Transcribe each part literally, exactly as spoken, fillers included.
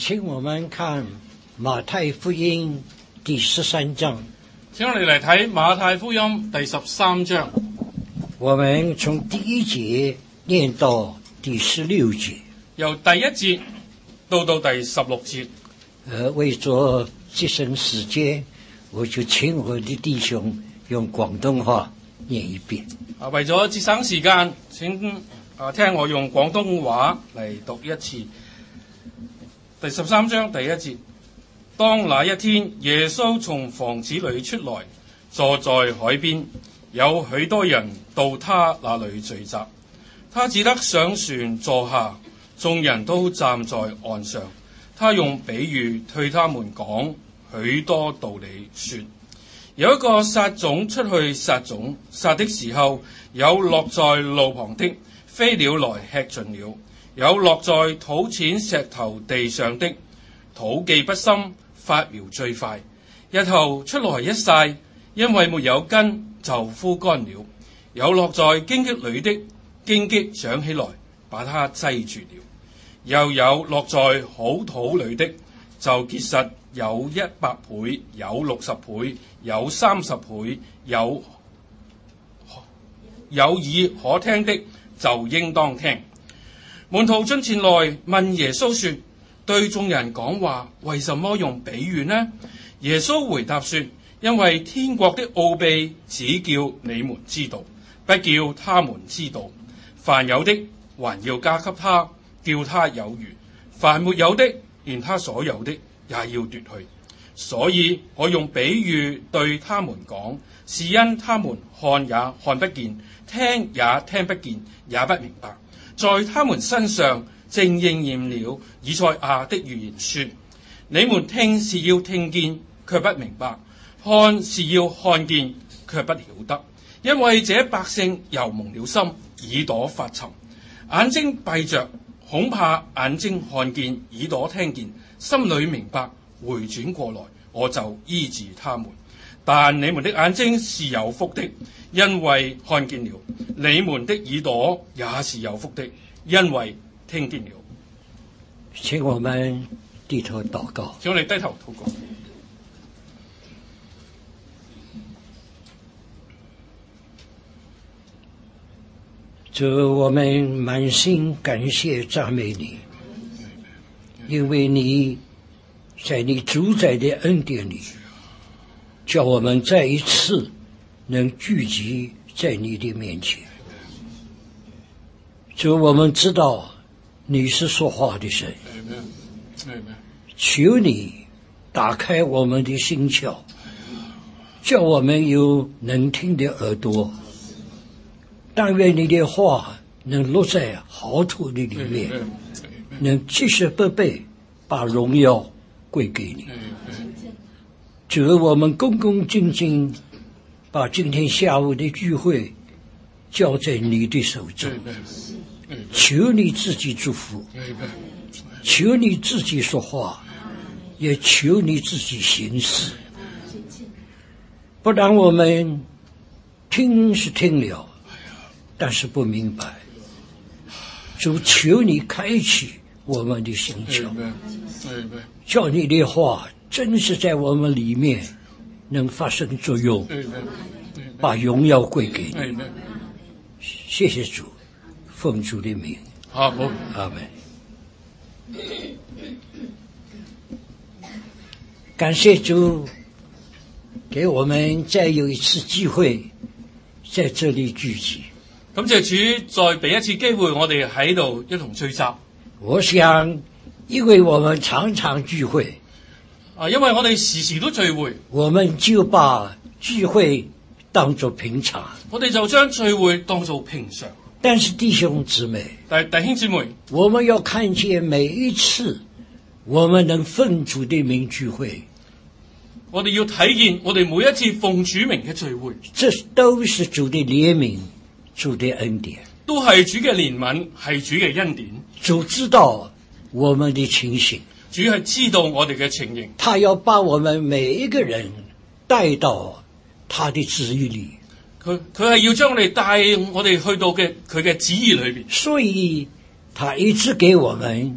請我們看馬太福音第十三章。 請我哋嚟睇馬太福音第十三章。 我們從第一節念到第十六節， 由第一節到到第十六節。 呃，為咗節省時間，我就請我的弟兄用廣東話念一遍。 啊，為咗節省時間，請啊聽我用廣東話嚟讀一次。第十三章第一節：當那一天，耶穌從房子裏出來，坐在海邊，有許多人到他那裏聚集，他只得上船坐下，眾人都站在岸上。他用比喻對他們講許多道理，說：有一個撒種出去撒種，撒的時候，有落在路旁的，飛鳥來吃盡了；有落在土淺石頭地上的，土既不深，發苗最快，日後出來一曬，因為沒有根，就枯乾了；有落在荊棘裏的，荊棘長起來，把它擠住了；又有落在好土裏的，就結實，有一百倍，有六十倍，有三十倍，有有耳可聽的，就應當聽。門徒進前來問耶穌說：對眾人講話，為什麼用比喻呢？耶穌回答說：因為天國的奧秘只叫你們知道，不叫他們知道。凡有的，還要加給他，叫他有餘；凡沒有的，連他所有的也要奪去。所以我用比喻對他們講，是因他們看也看不見，聽也聽不見，也不明白。在他們身上正應驗了以賽亞的預言說：你們聽是要聽見，卻不明白；看是要看見，卻不曉得。因為這百姓油蒙了心，耳朵發沉，眼睛閉着，恐怕眼睛看見，耳朵聽見，心裏明白，回轉過來，我就醫治他們。但你們的眼睛是有福的，因為看見了；你們的耳朵也是有福的，因為聽見了。 請我們低頭禱告。 請我哋低頭禱告。 主，我們滿心感謝讚美你，因為你在你主宰的恩典裡，叫我們再一次能聚集在你的面前。主，我們知道你是說話的神，求你打開我們的心竅，叫我們有能聽的耳朵。但願你的話能落在好土的裡面，能結實不敗，把榮耀歸給你。主，我們恭恭敬敬把今天下午的聚會交在你的手中，求你自己祝福，求你自己說話，也求你自己行事。不然我們聽是聽了，但是不明白。主，求你開啟我們的心竅，叫你的話真是在我們裡面能發生作用，把榮耀歸給你。謝謝主，奉主的名。 好， 阿們。感謝主，給我們再有一次機會在這裡聚集。 感謝主，再俾一次機會，我哋喺度一同聚集。 我想，因為我們常常聚會， 啊，因為我哋時時都聚會， 我們就把聚會當作平常。 我哋就將聚會當作平常。 但是弟兄姊妹， 但係弟兄姊妹， 我們要看見每一次我們能奉主的名聚會， 我哋要睇見我哋每一次奉主名嘅聚會， 這都是主的憐憫，主的恩典， 都係主嘅憐憫，係主嘅恩典。 主知道我們的情形， 主係知道我哋嘅情形， 他要把我們每一個人帶到他的旨意裏。 佢佢係要將我哋帶我哋去到嘅佢嘅旨意裏邊。 所以他一直給我們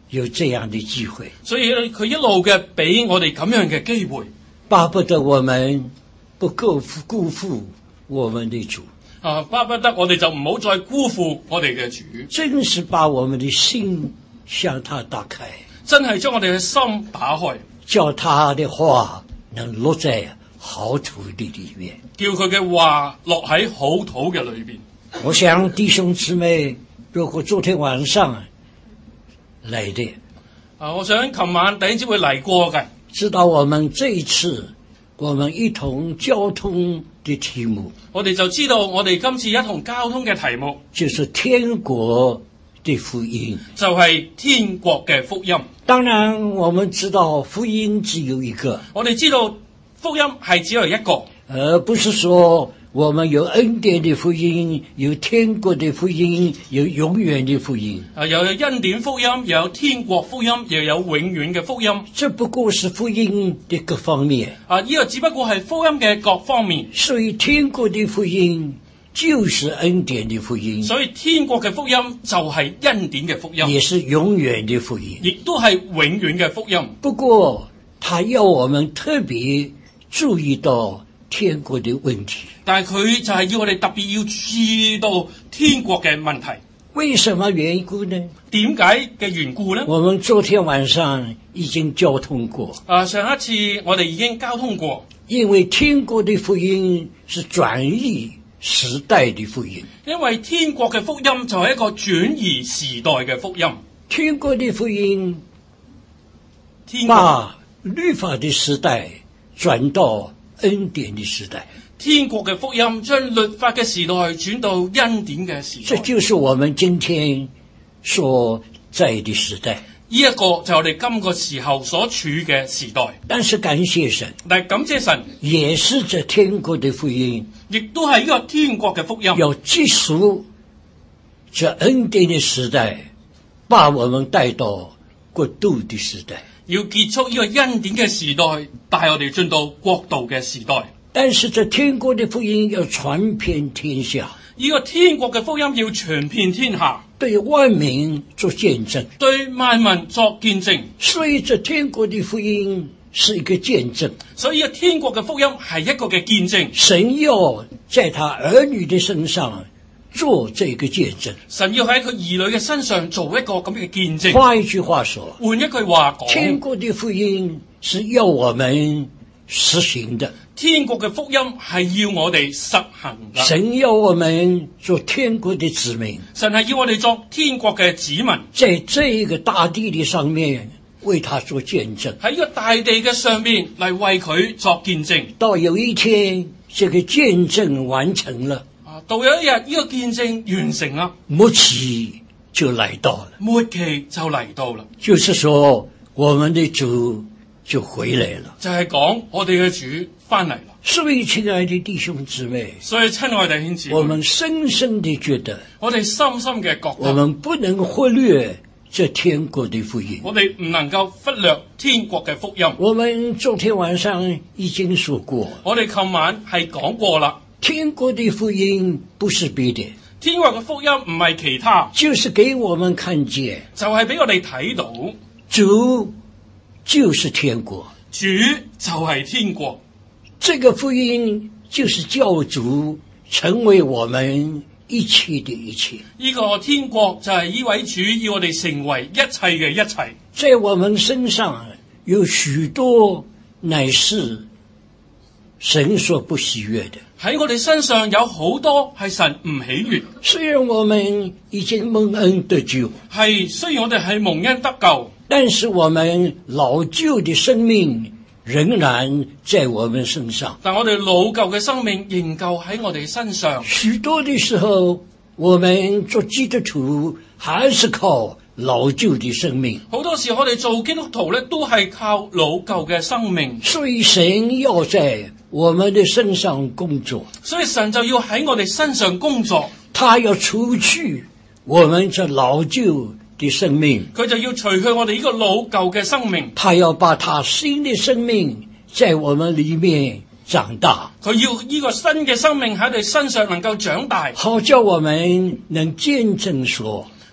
有這樣的機會， 所以佢一路嘅俾我哋咁樣嘅機會， 巴不得我們不辜負辜負我們的主啊！巴不得我哋就唔好再辜負我哋嘅主， 真是把我們的心向他打開， 真係將我哋嘅心打開， 叫他的話能落在好土地裏面， 叫佢嘅話落喺好土嘅裏邊。 我想弟兄姊妹，如果昨天晚上來的啊，我想琴晚弟兄姊妹嚟過嘅， 知道我們這一次我們一同交通的題目， 我哋就知道我哋今次一同交通嘅題目就是天國的福音， 就係天國嘅福音。 當然我們知道福音只有一個， 我哋知道福音係只有一個， 而不是說我們有恩典的福音，有天國的福音，有永遠的福音。 啊，又有恩典福音，又有天國福音，又有永遠嘅福音。 這不過是福音的各方面。 啊，呢個只不過係福音嘅各方面。 所以天國的福音就是恩典的福音， 所以天國嘅福音就係恩典嘅福音， 也是永遠的福音， 亦都係永遠嘅福音。 不過，他要我們特別注意到天國的問題。 但係佢就係要我哋特別要注意到天國嘅問題。 為什麼緣故呢？ 點解嘅緣故呢？ 我們昨天晚上已經交通過。 啊，上一次我哋已經交通過。 因為天國的福音是轉移時代的福音。 因為天國嘅福音就係一個轉移時代嘅福音。 天國的福音天國把律法的時代轉到恩典的時代。 天國嘅福音將律法嘅時代轉到恩典嘅時代。 這就是我們今天所在的時代。 呢一個就係我哋今個時候所處嘅時代。 但是感謝神， 但係感謝神， 也是這天國的福音， 亦都係呢個天國嘅福音， 要結束這恩典的時代，把我們帶到國度的時代。 要結束呢個恩典嘅時代，帶我哋進到國度嘅時代。 但是這天國的福音要傳遍天下， 呢個天國嘅福音要傳遍天下， 對萬民做見證， 對萬民作見證。 所以這天國的福音是一個見證。 所以呢個天國嘅福音係一個嘅見證。 神要在他兒女的身上做這個見證。 神要喺佢兒女嘅身上做一個咁嘅見證。 換一句話說， 換一句話講， 天國的福音是要我們實行的。 天國嘅福音係要我哋實行嘅。 神要我們做天國的子民。 神係要我哋作天國嘅子民， 在這一個大地的上面為他做見證。 喺呢個大地嘅上面嚟為佢作見證。 到有一天，這個見證完成了， 啊，到有一日呢個見證完成啦， 末期就來到了。 末期就嚟到啦， 就是說，我們的主就回來了。 就係講我哋嘅主翻嚟啦。 所以，親愛的弟兄姊妹， 所以親愛弟兄姊妹， 我們深深地覺得， 我哋深深嘅覺得， 我們不能忽略這天國的福音。 我哋唔能夠忽略天國嘅福音。 我們昨天晚上已經說過， 我哋琴晚係講過啦， 天國的福音不是別的， 天國嘅福音唔係其他， 就是給我們看見， 就係俾我哋睇到主就是天國， 主就係天國。 這個福音就是教主成為我們一切的一切。 呢個天國就係呢位主要我哋成為一切嘅一切。 在我們身上有許多乃是神所不喜悅的， 喺我哋身上有好多係神唔喜悅。 雖然我們已經蒙恩得救， 係雖然我哋係蒙恩得救， 但是我們老舊的生命仍然在我們身上， 但我哋老舊嘅生命仍舊喺我哋身上。 許多的時候，我們做基督徒還是靠老舊的生命。 好多時我哋做基督徒咧，都係靠老舊嘅生命。 所以神要在我們的身上工作， 所以神就要喺我哋身上工作， 他要除去我們這老舊的生命， 佢就要除去我哋呢個老舊嘅生命， 他要把他新的生命在我們裏面長大， 佢要呢個新嘅生命喺我哋身上能夠長大， 好叫我們能見證說，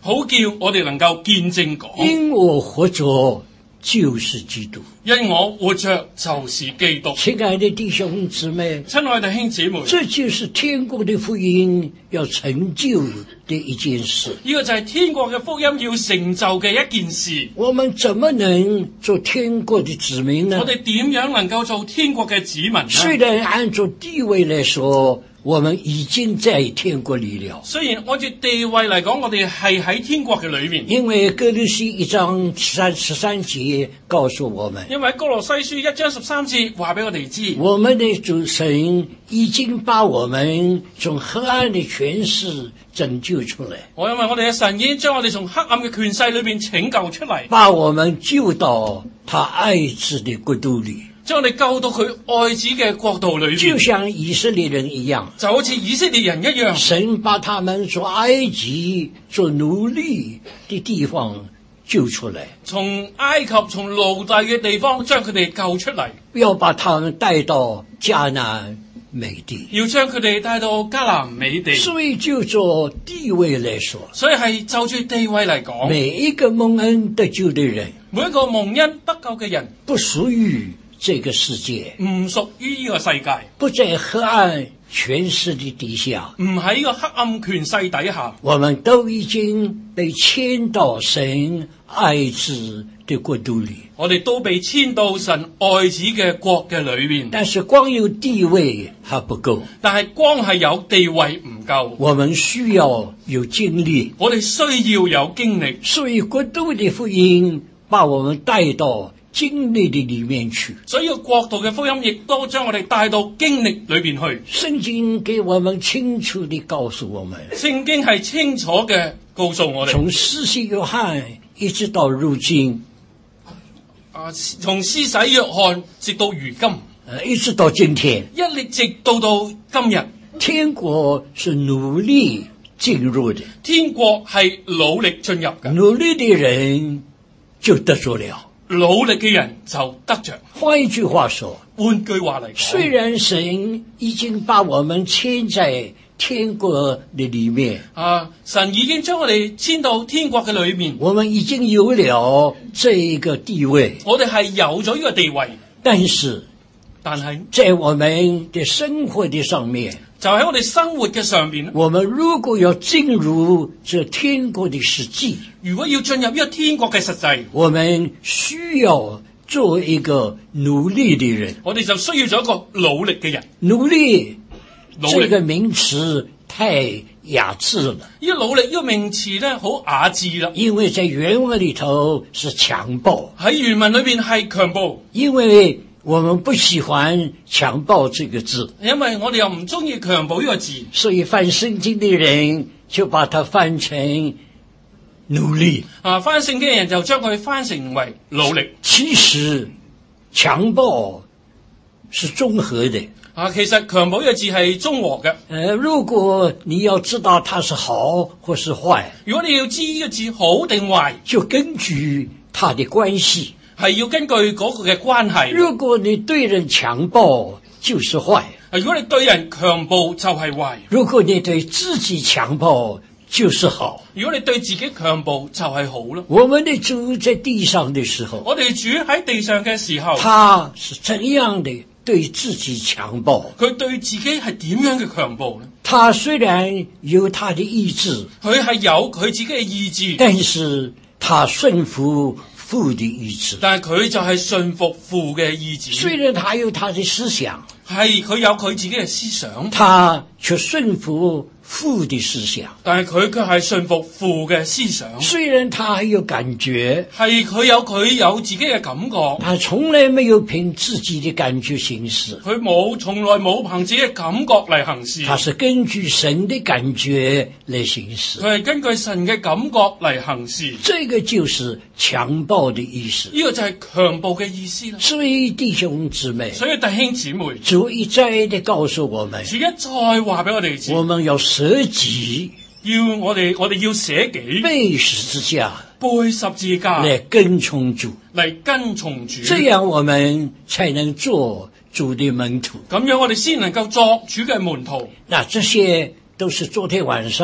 好叫我哋能夠見證講。 因我活着就是基督。 因我活着就是基督。 親愛的弟兄姊妹， 親愛的弟兄姊妹， 這就是天國的福音要成就的一件事。 呢個就係天國嘅福音要成就嘅一件事。 我們怎麼能做天國的子民呢？ 我哋點樣能夠做天國嘅子民呢？ 雖然按照地位來說，我們已經在天國裏了。 雖然按照地位嚟講，我哋係喺天國嘅裏面。 因為哥羅西一章三十三節告訴我們， 因為哥羅西書一章十三節話俾我哋知， 我們的主神已經把我們從黑暗的權勢拯救出來。 我因為我哋嘅神已經將我哋從黑暗嘅權勢裏邊拯救出嚟， 把我們救到他愛子的國度裏。 將我哋救到佢愛子嘅國度裏邊， 就像以色列人一樣， 就好似以色列人一樣， 神把他們從埃及做奴隸的地方救出來， 從埃及從奴隸嘅地方將佢哋救出嚟， 要把他們帶到迦南美地， 要將佢哋帶到迦南美地。 所以就做地位來說， 所以係就住地位嚟講， 每一個蒙恩得救的人， 每一個蒙恩得救嘅人， 不屬於這個世界， 唔屬於呢個世界， 不在黑暗權勢的底下， 唔喺呢個黑暗權勢底下， 我們都已經被遷到神愛子的國度裏。 我哋都被遷到神愛子嘅國嘅裏面。 但是光有地位還不夠， 但係光係有地位唔夠， 我們需要有經歷， 我哋需要有經歷。 所以國度的福音把我們帶到經歷的裏面去， 所以國度嘅福音亦都將我哋帶到經歷裏邊去。 聖經給我們清楚地告訴我們， 聖經係清楚嘅告訴我哋， 從施洗約翰一直到如今， 啊，從施洗約翰直到如今， 呃，一直到今天， 一直直到到今日， 天國是努力進入的， 天國係努力進入嘅， 努力的人就得着了， 努力嘅人就得着。 換一句話說， 換句話嚟講， 雖然神已經把我們遷在天國的裏面， 啊，神已經將我哋遷到天國嘅裏面， 我們已經有了這一個地位， 我哋係有咗呢個地位， 但是但係在我們的生活的上面， 就喺我哋生活嘅上邊， 我們如果要進入這天國的實際， 如果要進入呢個天國嘅實際， 我們需要做一個努力的人。 我哋就需要做一個努力嘅人。 努力， 努力這個名詞太雅致了， 呢個努力呢個名詞咧好雅致啦， 因為在原文裏頭是強暴， 喺原文裏邊係強暴， 因為我們不喜歡強暴這個字， 因為我哋又唔中意強暴呢個字， 所以翻聖經的人就把它翻成努力。 啊，翻聖經嘅人就將佢翻成為努力。 其實強暴是綜合的。 啊，其實強暴呢個字係中和嘅。 呃，如果你要知道它是好或是壞， 如果你要知呢個字好定壞， 就根據它的關係， 係要根據嗰個嘅關係。 如果你對人強暴，就是壞； 如果你對人強暴，就係壞； 如果你對自己強暴，就是好。 如果你對自己強暴，就係好咯。 我們的主在地上的時候， 我哋主喺地上嘅時候， 他是怎樣的對自己強暴？ 佢對自己係點樣嘅強暴呢？ 他雖然有他的意志， 佢係有佢自己嘅意志， 但是他順服父的意志。 但係佢就係順服父嘅意志。 雖然他有他的思想， 係佢有佢自己嘅思想， 他卻順服父的思想。 但係佢卻係順服父嘅思想。 雖然他還有感覺， 係佢有佢有自己嘅感覺， 他從來沒有憑自己的感覺行事。 佢冇從來冇憑自己嘅感覺嚟行事。 他是根據神的感覺來行事。 佢係根據神嘅感覺嚟行事。 這個就是強暴的意思。 呢個就係強暴嘅意思啦。 所以弟兄姊妹， 所以弟兄姊妹， 主一再地告訴我們， 主一再話俾我哋知， 我們要捨己， 要我哋我哋要捨己， 背十字架， 背十字架來跟從主， 嚟跟從主。 這樣我們才能做主的門徒。 咁樣我哋先能夠作主嘅門徒。 那這些都是昨天晚上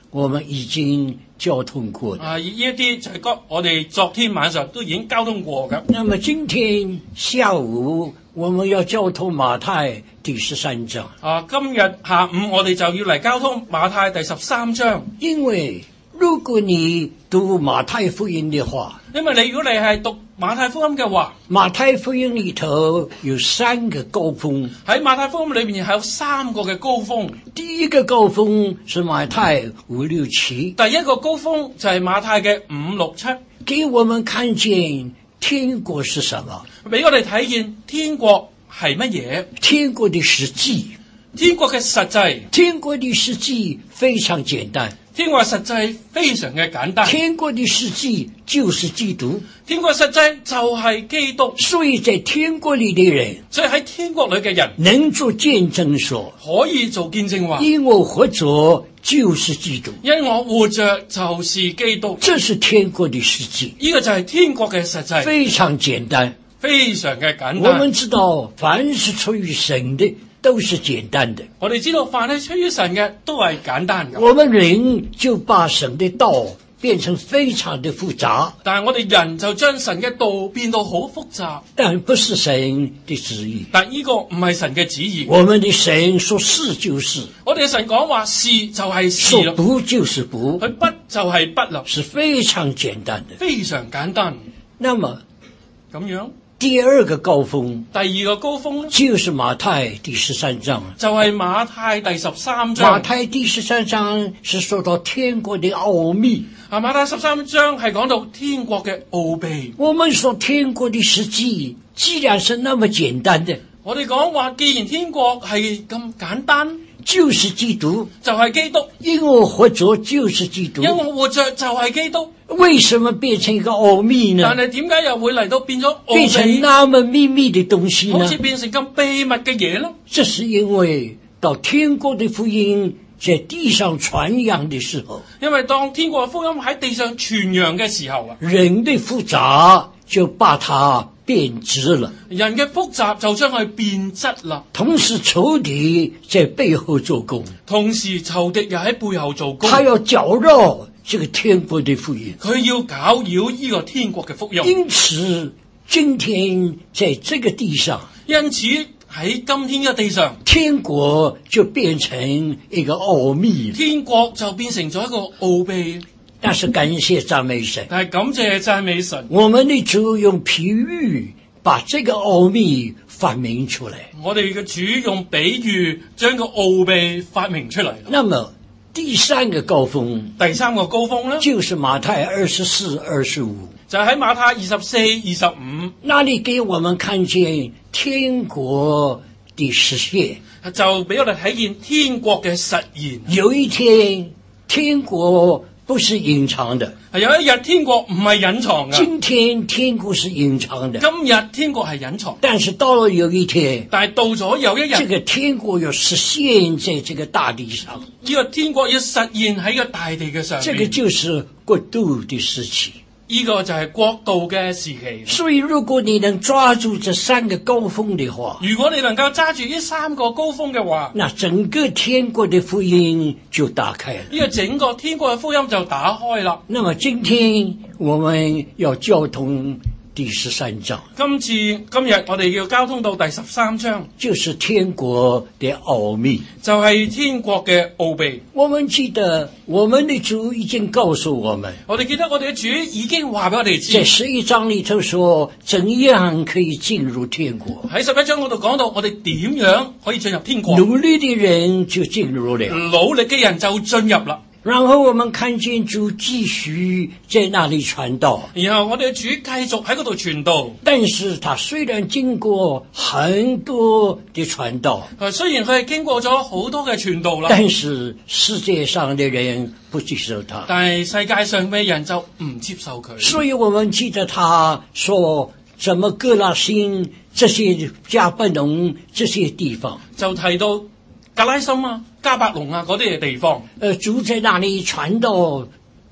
我們已經交通過的。 啊，呢一啲就係個我哋昨天晚上都已經交通過嘅。 那麼今天下午我們要交通馬太第十三章。 啊，今日下午我哋就要嚟交通馬太第十三章。 因為如果你讀馬太福音的話， 因為你如果你係讀馬太福音嘅話， 馬太福音裏頭有三個高峰。 喺馬太福音裏面係有三個嘅高峰。 第一個高峰是馬太五六七， 第一個高峰就係馬太嘅五六七， 給我們看見天國是什麼， 俾我哋睇見天國係乜嘢， 天國的實際， 天國嘅實際， 天國的實際非常簡單， 天國實際非常嘅簡單， 天國的實際就是基督， 天國實際就係基督。 所以在天國裏的人， 所以喺天國裏嘅人能做見證說， 可以做見證話， 因我活着就是基督， 因我活着就是基督。 這是天國的實際， 呢個就係天國嘅實際， 非常簡單， 非常嘅簡單。 我們知道凡是出於神的都是簡單的， 我哋知道凡係出於神嘅都係簡單嘅。 我們人就把神的道變成非常的複雜， 但係我哋人就將神嘅道變到好複雜， 但不是神的旨意。 但呢個唔係神嘅旨意。 我們的神說是就是， 我哋嘅神講話是就係是說啦， 不就是不， 佢不就係不啦， 是非常簡單的。 非常簡單。 那麼咁樣第二個高峰第二個高峰咧， 就是馬太第十三章。 就係馬太第十三馬章。 太第十三章是說到天國的奧秘。 啊，馬太十三章係講到天國嘅奧秘。 我們說天國的實際既然是那麼簡單的， 我哋講話，既然天國係咁簡單， 就是基督， 就係基督。 因我活着就是基督。 因我活着就係基督。 為什麼變成一個奧秘呢？ 但係點解又會嚟到變咗奧變成秘， 那麼秘密的東西呢？ 好似變成咁秘密嘅嘢呢？ 這是因為到天國的福音在地上傳揚的時候， 因為當天國嘅福音喺地上傳揚嘅時候啊， 人的複雜就把它變質了， 人嘅複雜就將佢變質啦。 同時仇敵在背後做工， 同時仇敵又喺背後做工， 他要攪擾這個天國的福音， 佢要攪擾呢個天國嘅福音。 因此今天在這個地上， 因此喺今天嘅地上， 天國就變成一個奧秘了。 天國就變成咗一個奧秘。 但是感謝讚美神， 但係感謝讚美神， 我們的主用譬喻把這個奧秘發明出來。 我哋嘅主用比喻將個奧秘發明出嚟。 那麼第三個高峰， 第三個高峰呢， 就是馬太二十四、二十五， 就喺馬太二十四、二十五， 那裡給我們看見天國的實現， 就俾我哋睇見天國嘅實現。 有一天天國不是隱藏的， 有一日天國唔係隱藏嘅， 今天天國是隱藏的， 今日天國係隱藏， 但是到了有一天， 但係到咗有一日， 這個天國要實現在這個大地上， 呢個天國要實現喺個大地嘅上面， 這個就是國度的時期。 呢個就係國度嘅時期。 所以如果你能抓住這三個高峰的話， 如果你能夠揸住呢三個高峰嘅話， 那整個天國的福音就打開了。 呢個整個天國嘅福音就打開啦。 那麼今天我們要交通第十三章， 今次今日我哋要交通到第十三章， 就是天國的奧秘， 就係天國嘅奧秘。 我們記得我們的主已經告訴我們， 我哋記得我哋嘅主已經話俾我哋在知， 十一章裏頭說，怎樣可以進入天國？ 喺十一章嗰度講到我哋點樣可以進入天國， 努力的人就進入了。 努力嘅人就進入啦。 然後我們看見主繼續在那裏傳道， 然後我哋嘅主繼續喺嗰度傳道， 但是他雖然經過很多的傳道， 誒，雖然佢係經過咗好多嘅傳道啦， 但是世界上的人不接受他， 但係世界上嘅人就唔接受佢。 所以我們記得他說，怎麼革拉辛這些迦百農這些地方， 就提到格拉森啊、迦百農啊嗰啲嘅地方， 呃，主在那裏傳道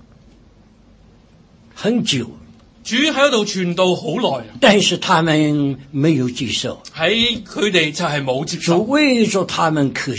很久， 主喺度傳道好耐， 但是他們沒有接受， 喺佢哋就係冇接主受， 為咗他們可惜，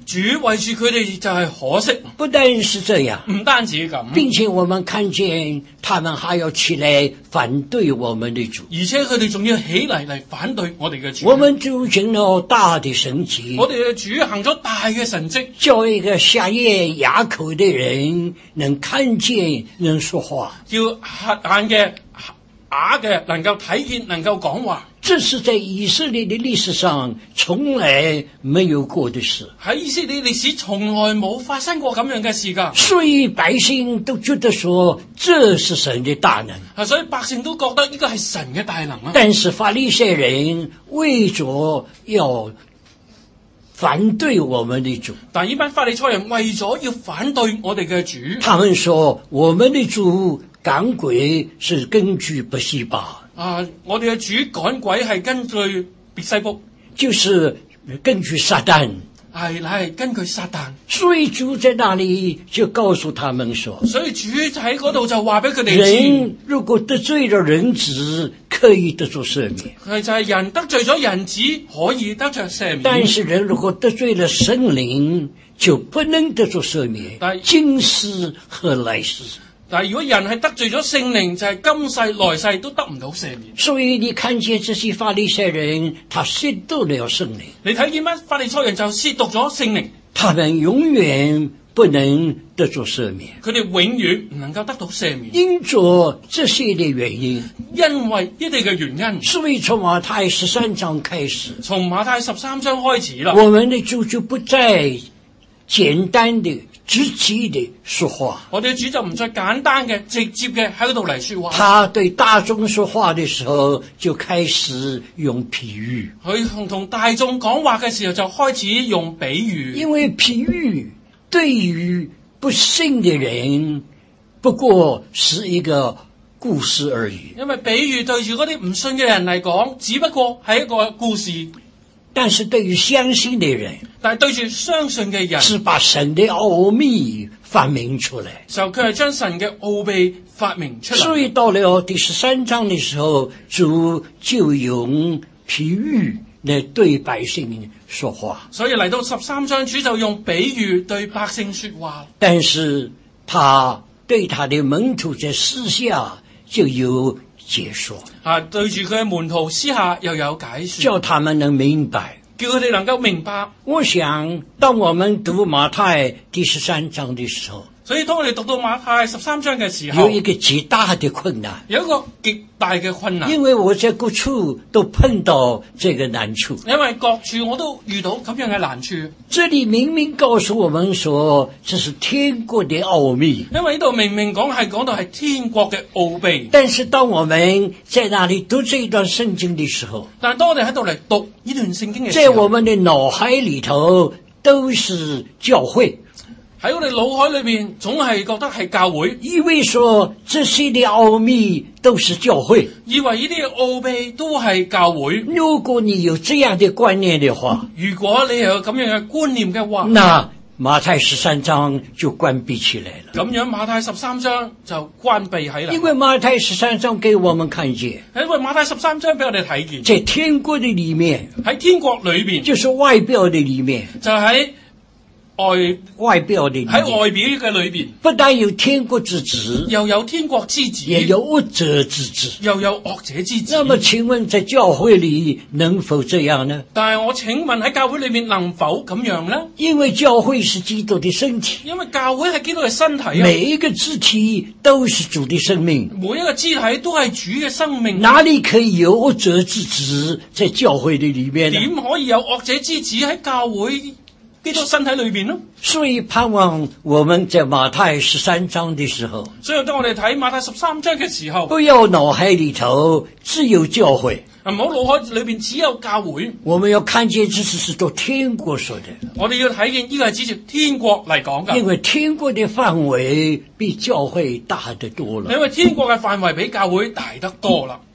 主為住佢哋就係可惜， 不但是這樣， 唔單止咁， 並且我們看見他們還要起來反對我們的主， 而且佢哋仲要起嚟嚟反對我哋嘅主。 我們主行了大的神蹟， 我哋嘅主行咗大嘅神蹟， 叫一個瞎眼啞口的人能看見，能說話， 叫瞎眼嘅啞嘅能夠睇見，能夠講話。 這是在以色列的歷史上從來沒有過的事。 喺以色列歷史從來冇發生過咁樣嘅事㗎， 所以百姓都覺得說這是神的大能。 啊，所以百姓都覺得呢個係神嘅大能啊。 但是法利賽人為咗要反對我們的主， 但呢班法利賽人為咗要反對我哋嘅主， 他們說我們的主趕鬼是根據拔西巴。 啊！我哋嘅主趕鬼係根據別西卜， 就是根據撒旦， 係係根據撒旦。 所以主在那裡就告訴他們說， 所以主喺嗰度就話俾佢哋知， 人如果得罪了人子，可以得着赦免。 係就係人得罪咗人子，可以得着赦免。 但是人如果得罪了聖靈，就不能得着赦免。 但今世和來世。 但係如果人係得罪咗聖靈，就係、是、今世來世都得唔到赦免。 所以你看見這些法利賽人，他褻瀆了聖靈。 你睇見乜法利賽人就褻瀆咗聖靈， 他們永遠不能得着赦免。 佢哋永遠唔能夠得到赦免。 因着這些的原因， 因為呢啲嘅原因， 所以從馬太十三章開始， 從馬太十三章開始啦， 我們的主就不再簡單的直接的說話， 我哋主就唔再簡單嘅直接嘅喺嗰度嚟說話。 他對大眾說話的時候就開始用比喻， 佢同同大眾講話嘅時候就開始用比喻， 因為比喻對於不信的人不過是一個故事而已。 因為比喻對住嗰啲唔信嘅人嚟講，只不過係一個故事。 但是對於相信的人， 但係對住相信嘅人， 是把神的奧秘發明出來， 就佢係將神嘅奧秘發明出嚟。 所以到了第十三章的時候，主就用比喻來對百姓說話。 所以嚟到十三章，主就用比喻對百姓說話。 但是他對他的門徒在私下就有解說， 啊，對住佢嘅門徒私下又有解說， 叫他們能明白， 叫佢哋能夠明白。 我想當我們讀馬太第十三章的時候， 所以當我哋讀到馬太十三章嘅時候， 有一個極大的困難， 有一個極大嘅困難， 因為我在各處都碰到這個難處， 因為各處我都遇到咁樣嘅難處。 這裏明明告訴我們說，這是天國的奧秘， 因為呢度明明講係講到係天國嘅奧秘， 但是當我們在那裏讀這一段聖經的時候， 但係當我哋喺度嚟讀呢段聖經嘅時候， 在我們的腦海裏頭都是教會， 喺我哋腦海裏邊總係覺得係教會， 以為說這些的奧秘都是教會， 以為呢啲嘅奧秘都係教會。 如果你有這樣的觀念的話， 如果你有咁樣嘅觀念嘅話， 那馬太十三章就關閉起來了。 咁樣馬太十三章就關閉起嚟。 因為馬太十三章給我們看見， 因為馬太十三章俾我哋睇見， 在天國的裏面， 喺天國裏邊， 就是外表的裏面， 就喺外外表的裏面， 喺外表嘅裏邊， 不但有天國之子， 又有天國之子， 也有惡者之子， 又有惡者之子。 那麼請問在教會裏能否這樣呢？ 但係我請問喺教會裏面能否咁樣呢？ 因為教會是基督的身體， 因為教會係基督嘅身體啊， 每一個肢體都是主的生命， 每一個肢體都係主嘅生命。 哪裏可以有惡者之子在教會的裏面呢？ 點可以有惡者之子喺教會基督身體裏邊呢？ 所以盼望我們在馬太十三章的時候， 所以當我哋睇馬太十三章嘅時候， 不要腦海裏頭只有教會， 唔好腦海裏邊只有教會。 我們要看見這是是做天國說的， 我哋要睇見呢個係指住天國嚟講噶， 因為天國的範圍比教會大得多了。 因為天國嘅範圍比教會大得多啦。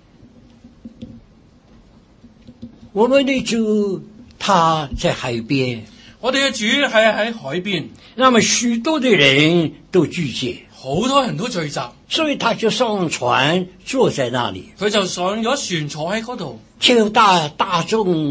我們的主他在海邊， 我哋嘅主係喺海邊， 那麼許多的人都聚集， 好多人都聚集， 所以他就上船坐在那裏， 佢就上咗船坐喺嗰度， 就大大眾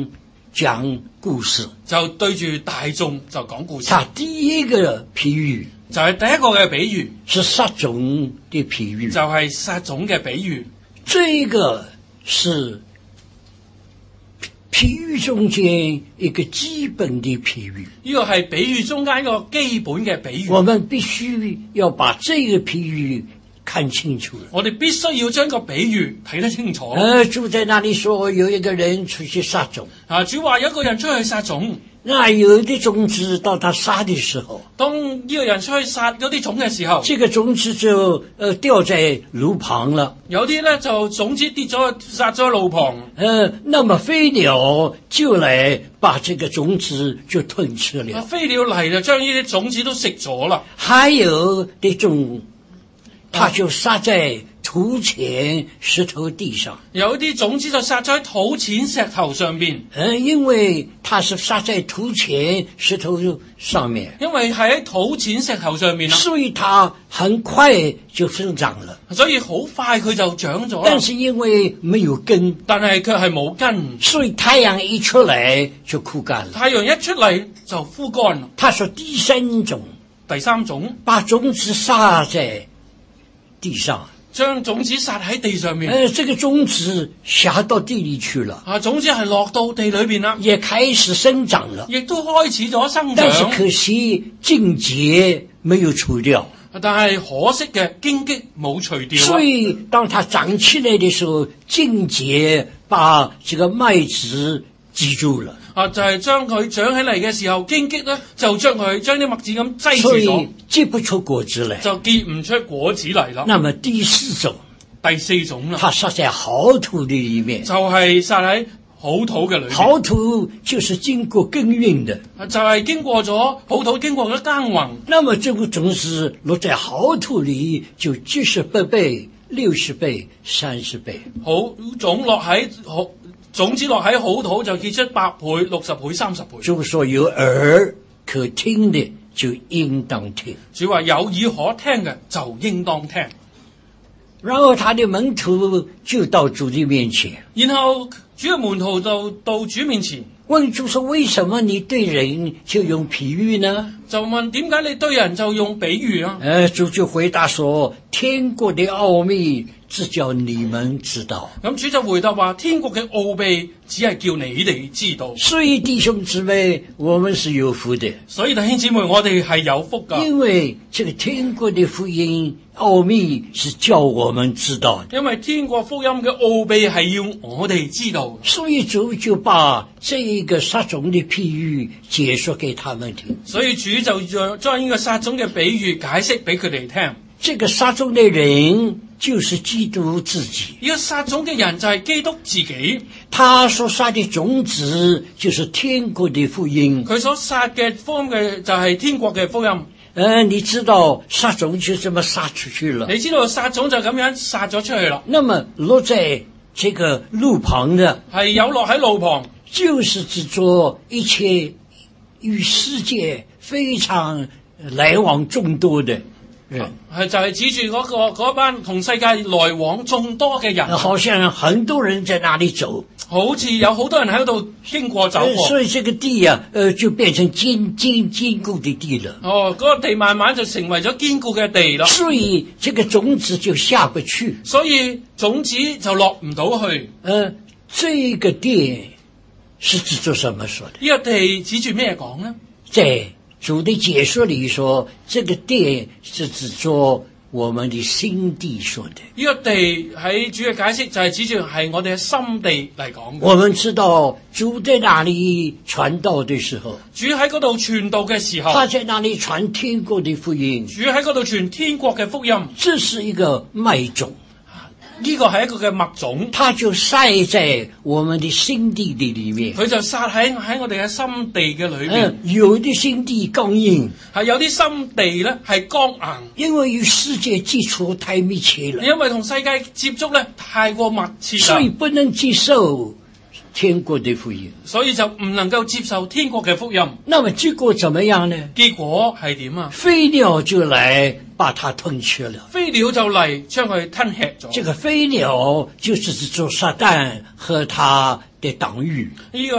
講故事。 就對住大眾就講故事。 他第一個譬喻就係第一個嘅比喻， 是撒種的譬喻， 就係撒種嘅比喻。 這個是譬喻中間一個基本的譬喻， 呢個係比喻中間一個基本嘅比喻。 我們必須要把這個譬喻看清楚了。 我哋必須要將個比喻睇得清楚。 呃，主在那裡說有一個人出去撒種， 啊，主話有一個人出去撒種， 那有的種子到他撒的時候， 當呢個人出去撒嗰啲種嘅時候， 這個種子就呃掉在路旁了。 有啲咧就種子跌咗撒咗喺路旁。 呃，那麼飛鳥就來把這個種子就吞吃了。 飛鳥嚟就將呢啲種子都食咗啦。 還有的種，它就撒在土淺石頭地上。 有啲種子就撒咗喺土淺石頭上邊。 呃，因為它是撒在土淺石頭上面， 因為係喺土淺石頭上面啦， 所以它很快就生長了。 所以好快佢就長咗。 但是因為沒有根， 但係卻係冇根， 所以太陽一出來就枯乾了。 太陽一出嚟就枯乾啦。 他說第三種， 第三種， 把種子撒在地上， 將種子撒喺地上面。 呃，這個種子下到地裏去了， 啊，種子係落到地裏邊啦， 也開始生長了， 亦都開始咗生長。 但是可惜荊棘沒有除掉， 但係可惜嘅荊棘冇除掉。 所以當它長起來的時候，荊棘把這個麥子擠住了。 啊，就係將佢長起嚟嘅時候，荊棘咧就將佢將啲麥子咁擠住所以咗， 結不出果子來， 就結唔出果子嚟啦。 那麼第四種， 第四種啦， 它撒在好土的裏面， 就係撒喺好土嘅裏面。 好土就是經過耕耘的， 就係經過咗好土，經過咗耕耘。 那麼這個種子落在好土裏，就七十八倍、六十倍、三十倍。 好種落喺好種子落喺好土，就結出百倍、六十倍、三十倍。 主說有耳可聽的就應當聽。 主話有耳可聽嘅就應當聽。 然後他的門徒就到主的面前， 然後主嘅門徒就到主面前問主說：為什麼你對人就用譬喻呢？ 就問點解你對人就用比喻啊？ 呃，主就回答說：天國的奧秘只叫你們知道。 咁主就回答話：天國嘅奧秘只係叫你哋知道。 所以弟兄姊妹，我們是有福的。 所以弟兄姊妹，我哋係有福噶。 因為這個天國的福音奧秘是叫我們知道的。 因為天國福音嘅奧秘係要我哋知道。 所以主就把這個撒種的譬喻解說給他們聽。 所以主就將呢個撒種嘅比喻解釋俾佢哋聽。 這個撒種的人就是基督自己。 呢個撒種嘅人就係基督自己。 他所撒的種子就是天國的福音。 佢所撒嘅福音嘅就係天國嘅福音。 呃，你知道撒種就這麼撒出去了。 你知道撒種就咁樣撒咗出去啦。 那麼落在這個路旁的， 係有落喺路旁， 就是指着一切與世界非常來往眾多的人。 係就係指住嗰個嗰班同世界來往眾多嘅人。 好像很多人在那裡走， 好似有好多人喺度經過走過。 呃，所以這個地啊，呃，就變成堅堅堅固的地了。 哦，嗰個地慢慢就成為咗堅固嘅地啦。 所以這個種子就下不去， 所以種子就落唔到去。 呃，這個地是指着什麼說的？ 呢個地指住咩講呢？ 在主的解說裡說，這個地是指着我們的心地說的。 呢個地喺主嘅解釋就係指住係我哋嘅心地嚟講。 我們知道主在那裡傳道的時候， 主喺嗰度傳道嘅時候， 他在那裡傳天國的福音。 主喺嗰度傳天國嘅福音。 這是一個麥種。 呢個係一個嘅麥種， 它就曬在我們的心地的裡面。 佢就撒喺喺我哋嘅心地嘅裏面。 嗯，有啲心地剛硬， 係有啲心地咧係剛硬， 因為與世界接觸太密切了， 因為同世界接觸咧太過密切啦， 所以不能接受天國的福音， 所以就唔能夠接受天國嘅福音。 那麼結果怎麼樣呢？ 結果係點啊？ 飛鳥就來把它吞吃了。 飛鳥就嚟將佢吞吃咗。 這個飛鳥就是指着撒旦和他的黨羽。 呢個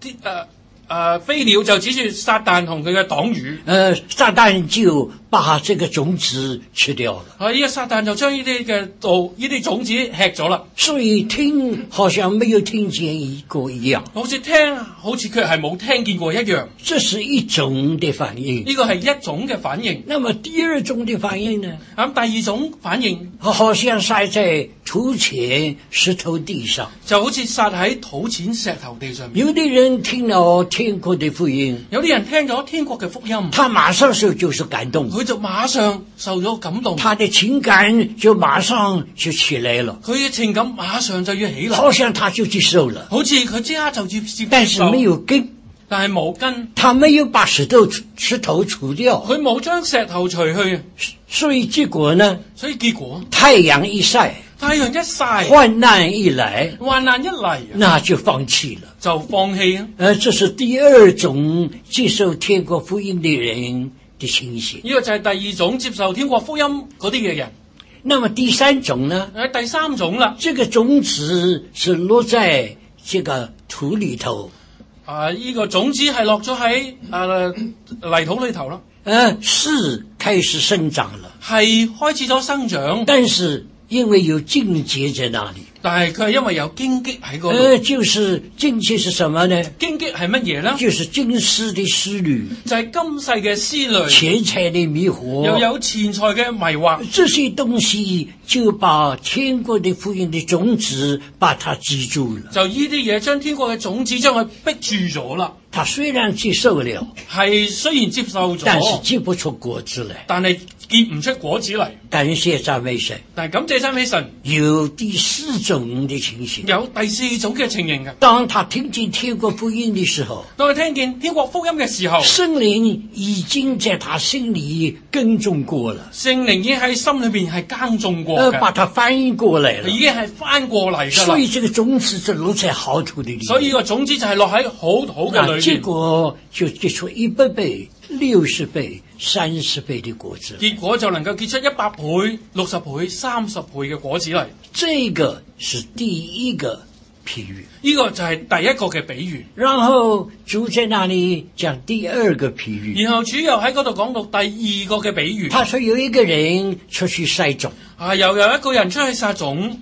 啲誒誒飛鳥就指住撒旦同佢嘅黨羽。 呃，撒旦就把這個種子吃掉了。 啊！呢個撒旦就將呢啲嘅道、呢啲種子吃咗啦。 所以聽好像沒有聽見過一樣， 好似聽，好似佢係冇聽見過一樣。 這是一種的反應。 呢個係一種嘅反應。 那麼第二種的反應呢？ 咁第二種反應， 好像撒在土淺石頭地上， 就好似撒喺土淺石頭地上面。 有的人聽了天國的福音， 有啲人聽咗天國嘅福音， 他馬上就就是感動， 佢就馬上受咗感動， 他的情感就馬上就起來了， 佢嘅情感馬上就要起來， 好像他就接受了， 好似佢即刻就接接受， 但是沒有根， 但係冇根， 他沒有把石頭石頭除掉， 佢冇將石頭除去， 所以結果呢？ 所以結果太陽一曬， 太陽一曬， 患難一來， 患難一嚟， 那就放棄了， 就放棄啊！ 呃，這是第二種接受天國福音的人的情形。 呢個就係第二種接受天國福音嗰啲嘅人。 那麼第三種呢？ 誒，第三種啦， 這個種子是落在這個土裏頭， 啊，呢、這個種子係落咗喺誒泥土裏頭啦， 呃，是開始生長了， 係開始咗生長， 但是因為有荊棘在那裏， 但係佢係因為有荊棘喺嗰度。 呃，就是荊棘是什麼呢？ 荊棘係乜嘢呢？ 就是今世的思慮， 就係今世嘅思慮， 錢財的迷惑， 又有錢財嘅迷惑， 這些東西就把天國的福音的種子把它擠住了。 就呢啲嘢將天國嘅種子將佢逼住咗啦。 他雖然接受了， 係雖然接受咗， 但是結不出果子來， 但係結唔出果子嚟。 感謝讚美神。 但係感謝讚美神， 有第四種的情形， 有第四種嘅情形嘅。 當他聽見天國福音的時候， 當佢聽見天國福音嘅時候， 聖靈已經在他心裏耕種過了， 聖靈已經喺心裏邊係耕種過呃， 嘅， 把它翻譯過來了， 已經係翻過嚟㗎啦。 所以這個種子就落在好土的裏面， 所以個種子就係落喺好土嘅裏面， 結果就結出一百倍、六十倍、三十倍的果子， 結果就能夠結出一百倍、六十倍、三十倍嘅果子嚟。 這個是第一個譬喻， 呢個就係第一個嘅比喻。 然後主在那裏講第二個譬喻， 然後主又喺嗰度講到第二個嘅比喻。 他說有一個人出去撒種， 啊，又有一個人出去撒種，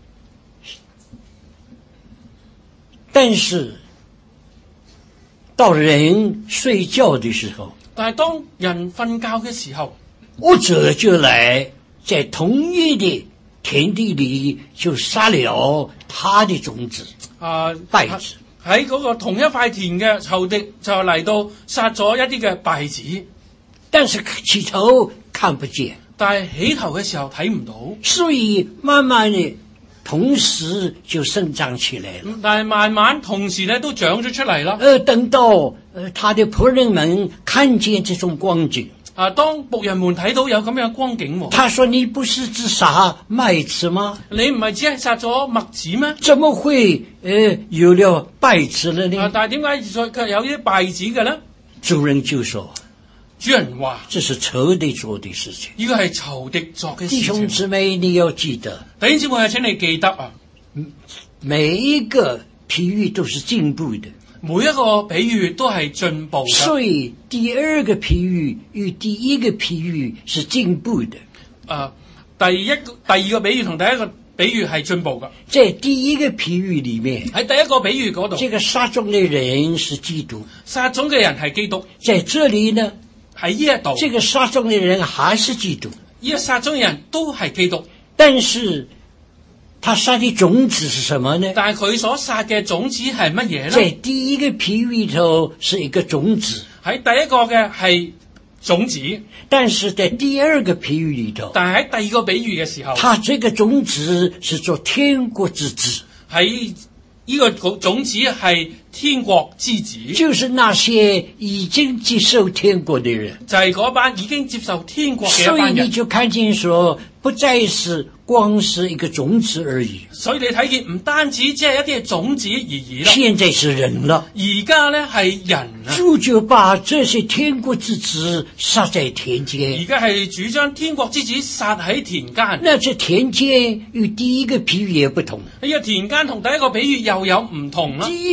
但是到人睡覺的時候， 但係當人瞓覺嘅時候， 惡者就來在同一的田地裏就撒了他的種子， 啊， 稗子。 喺嗰個同一塊田嘅仇敵就嚟到撒咗一啲嘅稗子， 但是起頭看不見， 但係起頭嘅時候睇唔到， 所以慢慢的同時就生長起來了。 但係慢慢同時咧都長咗出嚟啦。 呃，等到呃他的僕人們看見這種光景， 啊，當僕人們睇到有咁樣嘅光景， 他說：你不是只撒麥子嗎？ 你唔係只係撒咗麥子咩？ 怎麼會呃有了稗子了呢？ 啊，但係點解佢有啲稗子嘅咧？ 主人就說： 主人話： 這是仇敵做的事情。 呢個係仇敵作嘅事情。 弟兄姊妹，你要記得， 弟兄姊妹，請你記得啊， 每一個譬喻都是進步的， 每一個比喻都係進步嘅。 所以第二個譬喻與第一個譬喻是進步的。 啊，第一第二個比喻同第一個比喻係進步嘅。 在第一個譬喻裏面， 喺第一個比喻嗰度， 這個撒種的人是基督， 撒種嘅人係基督。 在這裏呢， 喺呢一度， 這個撒種的人還是基督， 呢個撒種嘅人都係基督， 但是他撒的種子是什麼呢？ 但係佢所撒嘅種子係乜嘢在咧？ 第一個譬喻裏頭是一個種子， 喺第一個嘅係種子， 但是在第二個譬喻裏頭， 但係喺第二個比喻嘅時候， 他這個種子是做天國之子， 喺呢個種子係天國之子， 就是那些已經接受天國的人， 就係嗰班已經接受天國嘅所以你一班人。 就看見說，不再是光是一個種子而已， 所以你睇見唔單止只係一啲嘅種子而已啦， 現在是人了。 而家咧係人啊， 主就把這些天國之子撒在田而間， 家係主將天國之子撒喺田間。 那這田間與第一個譬喻也不同。 呢個田間同第一個比喻又有唔同啦。 第一個譬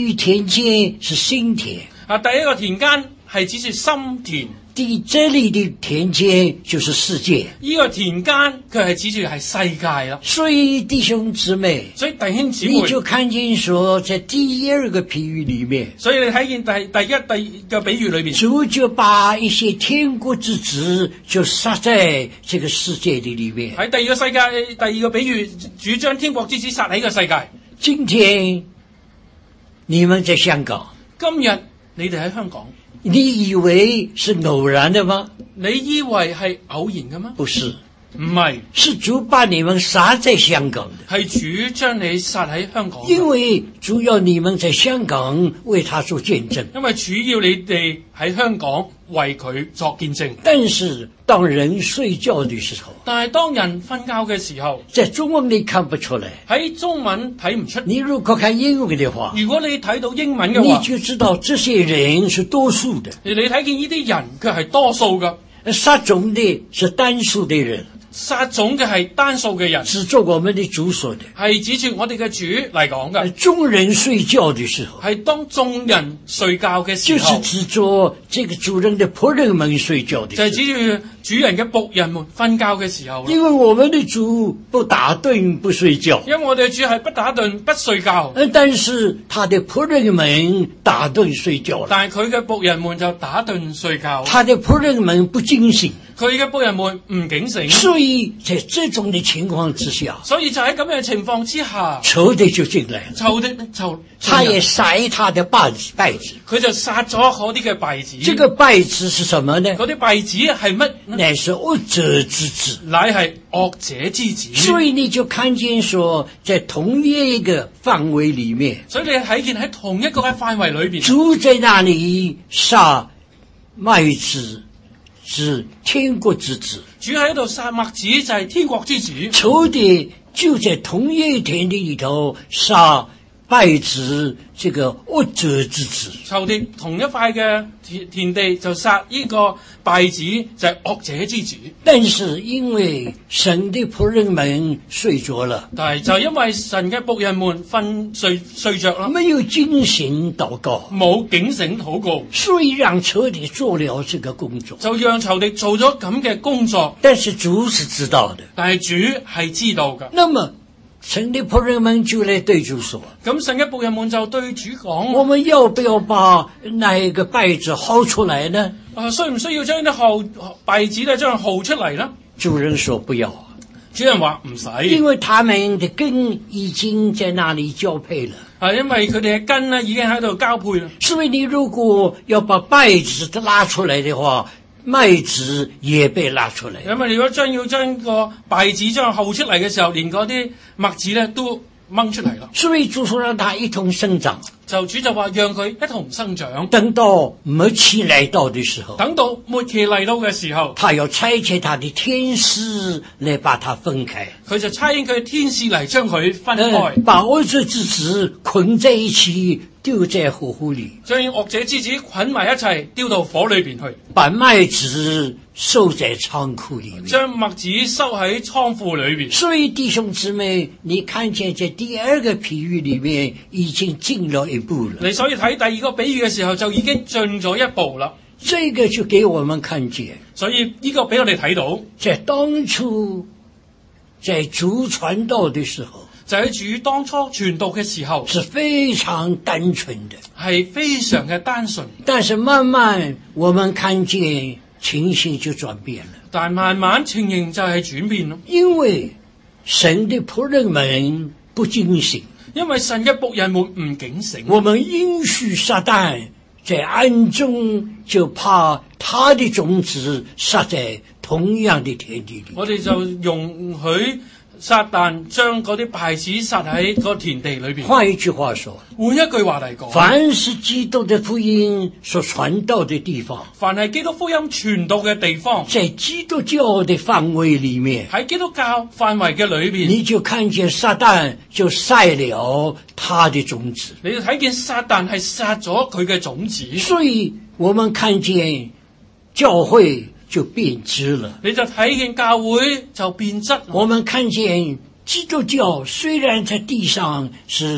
喻田間是心田。 啊，第一個田間係指住心田。 第這裏的田間就是世界， 呢個田間佢係指住係世界啦。 所以弟兄姊妹， 所以弟兄姊妹， 你就看見說，在第二個比喻裏面， 所以你睇見第第一、第二個比喻裏面， 主就把一些天國之子就撒在這個世界的裏面。 喺第二個世界，第二個比喻，主將天國之子撒喺個世界。 今天你們在香港， 今日你哋喺香港。 你以為是偶然的嗎？ 你以為係偶然嘅嗎？ 不是， 唔係， 是主把你們撒在香港的， 係主將你撒喺香港。 因為主要你們在香港為他做見證， 因為主要你哋喺香港為佢作見證。 但是當人睡覺的時候， 但係當人瞓覺嘅時候， 在中文你看不出來， 喺中文睇唔出。 你如果看英文的話， 如果你睇到英文嘅話， 你就知道這些人是多數的。 你睇見呢啲人佢係多數噶， 撒種的是單數的人， 撒種嘅係單數嘅人， 是做我們的主說的， 係指住我哋嘅主嚟講嘅。 眾人睡覺的時候， 係當眾人睡覺嘅時候， 就是指着這個主人的僕人們睡覺的時候， 就係指住主人嘅僕人們瞓覺嘅時候。 因為我們的主不打盹不睡覺， 因為我哋主係不打盹不睡覺， 但是他的僕人們打盹睡覺了， 但係佢嘅僕人們就打盹睡覺， 他的僕人們不警醒， 佢嘅僕人們唔警醒， 所以在這種的情況之下， 所以就喺咁樣嘅情況之下， 仇敵就進來了， 仇敵就他也殺他的稗子，稗子， 佢就殺咗嗰啲嘅稗子。 這個稗子是什麼呢？ 嗰啲稗子係乜？ 乃是惡者之子， 乃係惡者之子。 所以你就看見說，在同一個範圍裏面， 所以你睇見喺同一個嘅範圍裏邊， 主在那裏殺麥子是天國之子， 主喺度殺麥子就係天國之子。 仇敵就在同一田地裏頭殺稗子，這個惡者之子。 仇敵同一塊嘅田田地就殺呢個稗子就係惡者之子。 但是因為神的僕人們睡着了， 但係就因為神嘅僕人們瞓睡睡着啦， 沒有警醒禱告， 冇警醒禱告， 所以讓仇敵做了這個工作， 就讓仇敵做咗咁嘅工作。 但是主是知道的， 但係主係知道噶。 那麼神的僕人們就來對主說， 咁神嘅僕人們就對主講： 我們要不要把那一個稗子薅出來呢？ 啊，需唔需要將啲號稗子咧將佢薅出嚟呢？ 主人說不要， 主人話唔使， 因為他們的根已經在那裏交配了。 啊，因為佢哋嘅根呢已經喺度交配啦。 所以你如果要把稗子拉出來的話，麥子也被拉出來。 因為如果將要將個稗子將佢薅出嚟嘅時候，連嗰啲麥子咧都掹出嚟啦。 所以主說讓它一同生長， 就主就話讓佢一同生長。 等到末期來到的時候， 等到末期嚟到嘅時候， 他要差遣他的天使來把它分開。 佢就差遣佢天使嚟將佢分開， 呃、把惡者之子捆在一起，丟在火湖裏， 將惡者之子捆埋一齊，丟到火裏邊去。 把麥子收在倉庫裏面， 將麥子收喺倉庫裏邊。 所以弟兄姊妹，你看見在第二個比喻裏面已經進了一步了。 你所以睇第二個比喻嘅時候就已經進咗一步啦。 這個就給我們看見， 所以呢個俾我哋睇到， 在當初在主傳道的時候， 就喺主當初傳道嘅時候是非常單純的， 係非常嘅單純。 但是慢慢我們看見情形就轉變了， 但慢慢情形就係轉變咯。 因為神的僕人們不警醒， 因為神嘅僕人們唔警醒， 我們允許撒旦在暗中就怕他的種子撒在同樣的田地裏， 我哋就容許撒旦將嗰啲稗子撒喺個田地裏邊。 換一句話說， 換一句話嚟講， 凡是基督的福音所傳到的地方， 凡係基督福音傳到嘅地方， 在基督教的範圍裏面， 喺基督教範圍嘅裏邊， 你就看見撒旦就撒了他的種子， 你就睇見撒旦係撒咗佢嘅種子， 所以我們看見教會就變質了， 你就睇見教會就變質。 我們看見基督教雖然在地上是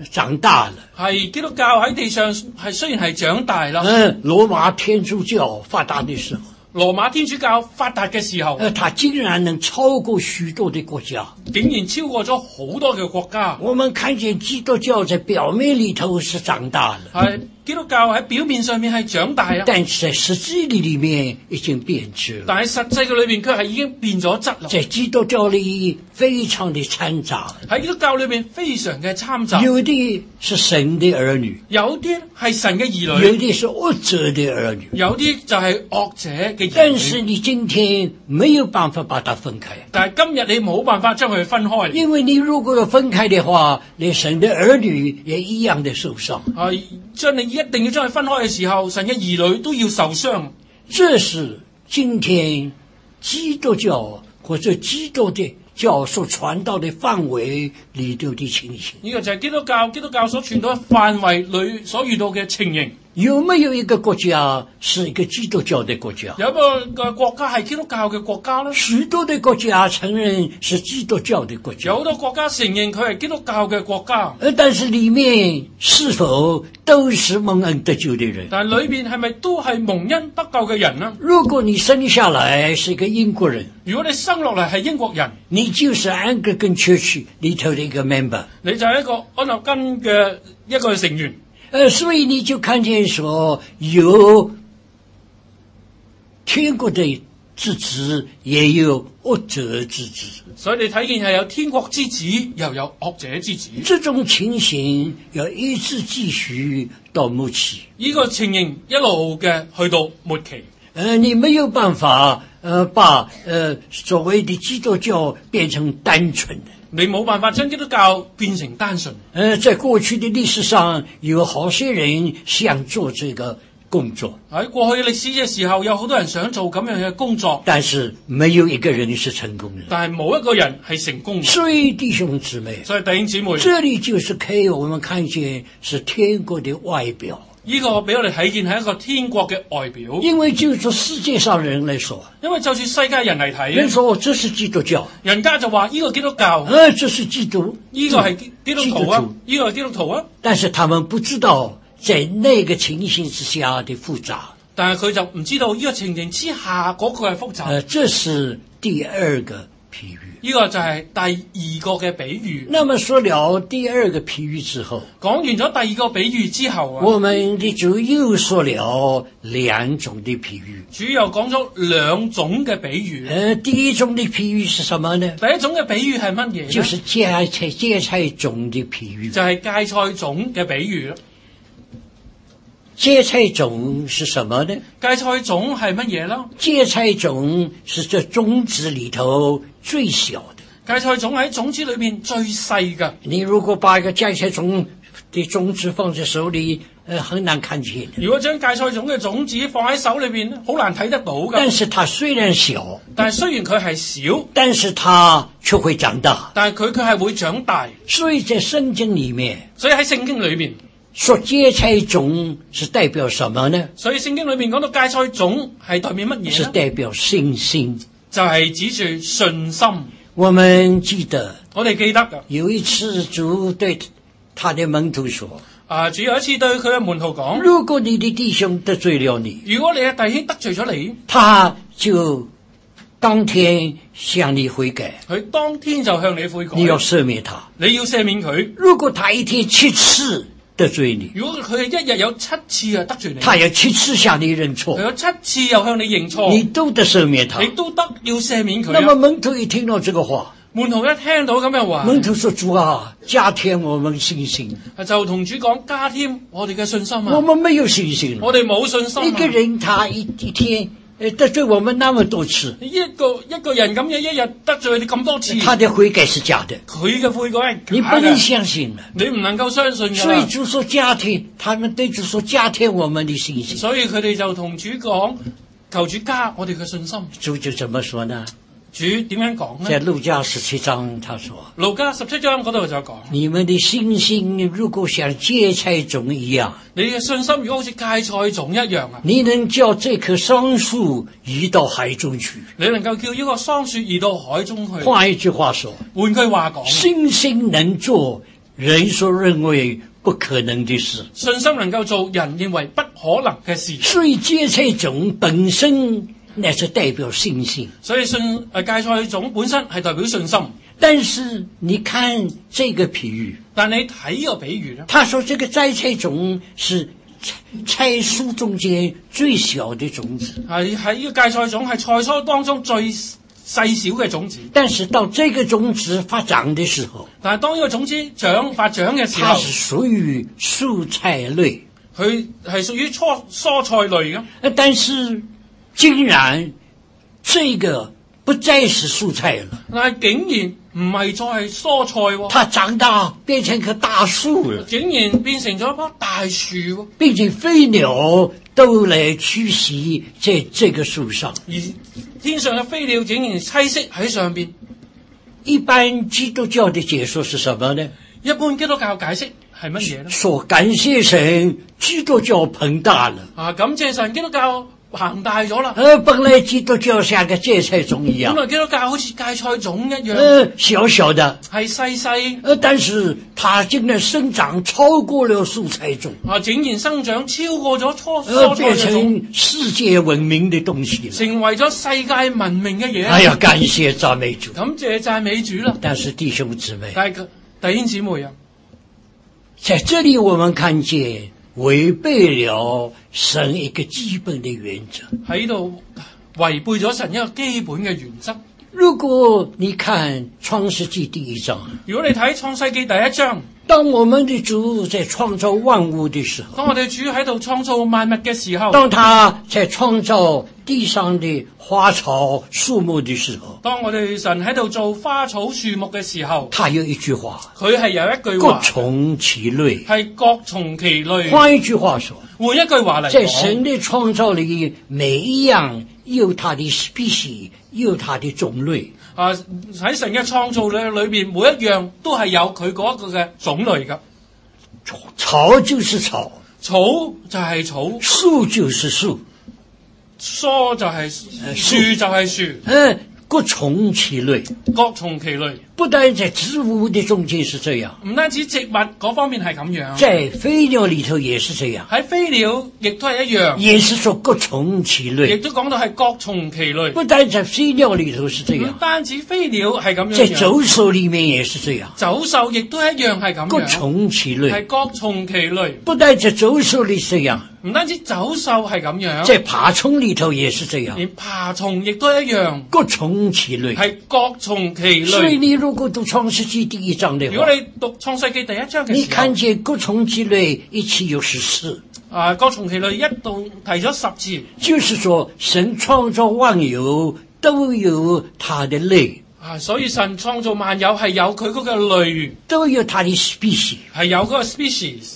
長大了。 係基督教喺地上係雖然係長大啦， 嗯，羅馬天主教發達的時候， 羅馬天主教發達嘅時候， 呃，它竟然能超過許多的國家。 竟然超過咗好多嘅國家。 我們看見基督教在表面裏頭是長大了， 係基督教喺表面上面係長大啊， 但是在實際裏裏面已經變質了。 但係實際嘅裏面卻係已經變咗質啦。 在基督教裏非常的摻雜， 喺基督教裏面非常嘅參雜， 有的是神的兒女， 有啲係神嘅兒有女， 的是惡者的兒女。 有啲就係惡者嘅兒但是女。 你今天沒有辦法把它分開， 但係今日你冇辦法將佢分開， 因為你如果要分開的話，連神的兒女也一樣的受傷。 係將你一定要將佢分開嘅時候，神嘅兒女都要受傷。 這是今天基督教或者基督的教所傳道的範圍裏頭的情形。 呢個就係基督教基督教所傳到嘅範圍裏所遇到嘅情形。 有沒有一個國家是一個基督教的國家？ 有一個個國家係基督教嘅國家咧， 許多的國家承認是基督教的國家， 有好多國家承認佢係基督教嘅國家， 呃，但是裏面是否都是蒙恩得救的人？ 但係裏邊係咪都係蒙恩得救嘅人呢？ 如果你生下來是一個英國人， 如果你生落嚟係英國人， 你就是 Anglican Church 裏頭的一個 member， 你就係一個安納根嘅一個成員。 呃，所以你就看見說有天國的之子，也有惡者之子。 所以你睇見係有天國之子，又有惡者之子。 這種情形要一直繼續到末期。 呢個情形一路嘅去到末期。 呃，你沒有辦法，呃，把呃所謂的基督教變成單純的。 你冇辦法將基督教變成單純。 呃，在過去的歷史上，有好些人想做這個工作， 喺過去嘅歷史嘅時候，有好多人想做咁樣嘅工作， 但是沒有一個人是成功的。 但係冇一個人係成功嘅。 所以弟兄姊妹， 所以弟兄姊妹， 這裡就是可以我們看見是天國的外表。 呢個俾我哋睇見係一個天國嘅外表。 因為就從世界上人來說， 因為就算世界人嚟睇， 人說這是基督教， 人家就話呢個基督教， 呃，這是基督， 呢個係基督徒啊，呢個係基督徒啊。 但是他們不知道在那個情形之下的複雜。 但係佢就唔知道呢個情形之下嗰個係複雜。 呃，這是第二個譬喻。 呢個就係第二個嘅比喻。 那麼說了第二個譬喻之後， 講完咗第二個比喻之後啊， 我們的主又說了兩種的譬喻。 主又講咗兩種嘅比喻。 呃，第一種的譬喻是什麼呢？ 第一種嘅比喻係乜嘢？ 就是芥菜芥菜種的譬喻。 就係芥菜種嘅比喻咯。 芥菜種是什麼呢？ 芥菜種係乜嘢啦？ 芥菜種是這種子裏頭最小的。 芥菜種喺種子裏面最細嘅。 你如果把一個芥菜種的種子放在手裏，呃，很難看見。 如果將芥菜種嘅種子放喺手裏邊，好難睇得到㗎。 但是它雖然小， 但係雖然佢係小， 但是它卻會長大。 但係佢卻係會長大。 所以在聖經裏面， 所以喺聖經裏面， 說芥菜種是代表什麼呢？ 所以聖經裏面講到芥菜種係代表乜嘢？ 是代表信心， 就係指住信心。 我們記得， 我哋記得㗎。 有一次主對他的門徒說： 啊，主有一次對佢嘅門徒講， 如果你的弟兄得罪了你， 如果你嘅弟兄得罪咗你， 他就當天向你悔改， 佢當天就向你悔改， 你要赦免他。 你要赦免佢。 如果他一天七次得罪你， 如果佢一日有七次啊得罪你， 他有七次向你認錯， 佢有七次又向你認錯， 你都得赦免他， 你都得要赦免佢。 那麼門徒一聽到這個話， 門徒一聽到咁樣話， 門徒說：主啊，加添我們信心。 就同主講，加添我哋嘅信心啊！ 我們沒有信心， 我哋冇信心啊。 一個人他一一天得罪我們那麼多次， 一個一個人咁樣一日得罪你咁多次， 他的悔改是假的， 佢嘅悔改係假嘅， 你不能相信了， 你唔能夠相信㗎。 所以主說加添，他們對主說加添我們的信心。 所以佢哋就同主講，求主加我哋嘅信心。 主就怎麼說呢？ 主點樣講呢？ 在路加十七章他說， 路加十七章嗰度就講， 你們的信心如果像芥菜種一樣， 你嘅信心如果好似芥菜種一樣啊， 你能叫這棵桑樹移到海中去， 你能夠叫呢個桑樹移到海中去。 換一句話說， 換句話講， 信心能做人所認為不可能的事。 信心能夠做人認為不可能嘅事。 所以芥菜種本身乃是代表信心。 所以信誒芥菜種本身係代表信心。 但是你看這個比喻， 但你睇呢個比喻咧， 他說這個芥菜種是菜蔬中間最小的種子， 係喺呢個芥菜種係菜蔬當中最細小嘅種子。 但是到這個種子發長的時候， 但係當呢個種子長發長嘅時候， 它是屬於蔬菜類， 佢係屬於初蔬菜類嘅。 但是竟然這個不再是蔬菜了， 但係竟然唔係再係蔬菜喎， 它長大變成一棵大樹了， 竟然變成咗一棵大樹喎， 並且飛鳥都來棲息在這個樹上， 而天上嘅飛鳥竟然棲息喺上邊。 一般基督教的解說是什麼呢？ 一般基督教解釋係乜嘢呢？ 說感謝神，基督教膨大了。 啊，感謝神，基督教膨大咗啦。 呃，本來基督教像個芥菜種一樣， 本來基督教好似芥菜種一樣， 呃，小小的， 係細細， 呃，但是它竟然生長超過了蔬菜種， 啊，竟然生長超過咗初呃， 蔬菜變嘅種， 成世界聞名的東西了。 成為咗世界聞名嘅嘢。 哎呀，感謝讚美主！ 感謝讚美主啦。 但是弟兄姊妹， 但係弟兄姊妹啊， 在這裡我們看見違背了神一個基本的原則。 喺度違背咗神一個基本嘅原則。 如果你看創世紀第一章， 如果你睇創世紀第一章， 當我們的主在創造萬物的時候， 當我哋主喺度創造萬物嘅時候， 當他在創造地上的花草樹木的時候， 當我哋神喺度做花草樹木嘅時候， 他有一句話， 佢係有一句各話， 從其類。 係各從其類。 換一句話說， 換一句話嚟在講， 神的創造裡，每一樣有它的 species，有它的種類。 啊，喺神嘅創造裏裏邊，每一樣都係有佢嗰一個嘅種類噶。 草就是草， 草就係草， 樹就是樹， 蔬就係樹就係樹， 嗯，各從其類。 各從其類。 不但在植物的中間是這樣， 唔單止植物嗰方面係咁樣， 在飛鳥裡頭也是這樣， 喺飛鳥亦都係一樣， 也是說各從其亦類。 都講到係各從其類。 不但在飛鳥裡頭是這唔樣， 單止飛鳥係咁在樣， 走獸裡面也是這樣， 走獸亦都一樣係咁各樣， 從其類。 係各從其類。 不但在走獸裡是這樣， 唔單止走獸係咁樣， 在爬蟲裡頭也是這樣， 連爬蟲亦都一樣， 各從其類。 係各從其所以類。 你如果讀創世紀第一章的話， 如果你讀創世紀第一章嘅你時候， 看見各從其類一起有十次， 啊，各從其類一度提咗十次， 就是說神創造萬有都有它的類， 啊，所以神創造萬有係有佢嗰個類， 都有它的 species。 係有嗰個 species。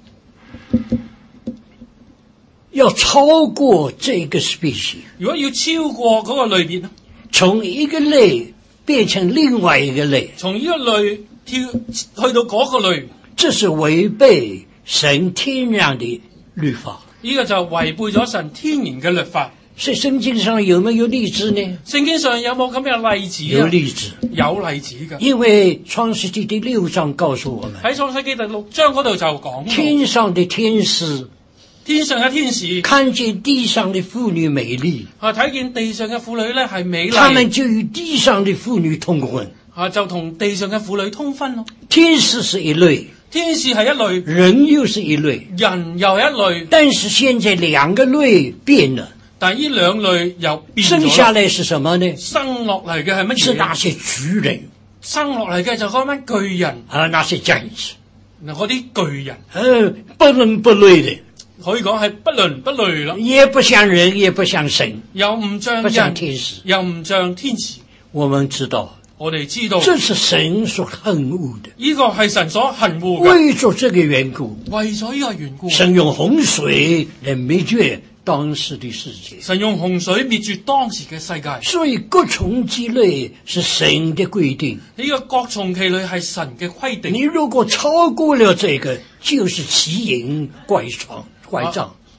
要超過這個 species， 如果要超過嗰個類別， 從一個類變成另外一個類， 從呢個類跳去到嗰個類， 這是違背神天然的律法。 呢個就違背咗神天然嘅律法。 所以聖經上有沒有例子呢？ 聖經上有冇咁嘅例子啊？ 有例子， 有例子㗎。 因為創世紀第六章告訴我們， 喺創世紀第六章嗰度就講到， 天上的天使天上嘅天使看見地上的婦女美麗， 啊，睇見地上嘅婦女咧係美他們麗， 就與地上的婦女通婚。 啊就同地上嘅婦女通婚咯。 天使是一類， 天使係一類， 人又是一類， 人又一類， 但是現在兩個類變了， 但係呢兩類又變剩咗啦。 下來是什麼呢？ 生落嚟嘅係乜嘢？ 是那些巨人生落嚟嘅就嗰班巨人， 啊，那些將士， 嗱嗰啲巨人呃，不倫不類的， 可以講係不倫不類啦， 也不像人，也不像神， 又唔像不像人， 天使。 又唔像天使。 我們知道， 我哋知道這是神所恨惡的。 呢個係神所恨惡嘅， 為咗這個緣故， 為咗呢個緣故， 神用洪水來滅絕當時的世界。 神用洪水滅絕當時嘅世界。 所以各從其類是神的規定。 呢個各從其類係神嘅規定。 你如果超過了這個，就是奇淫怪狀怪障。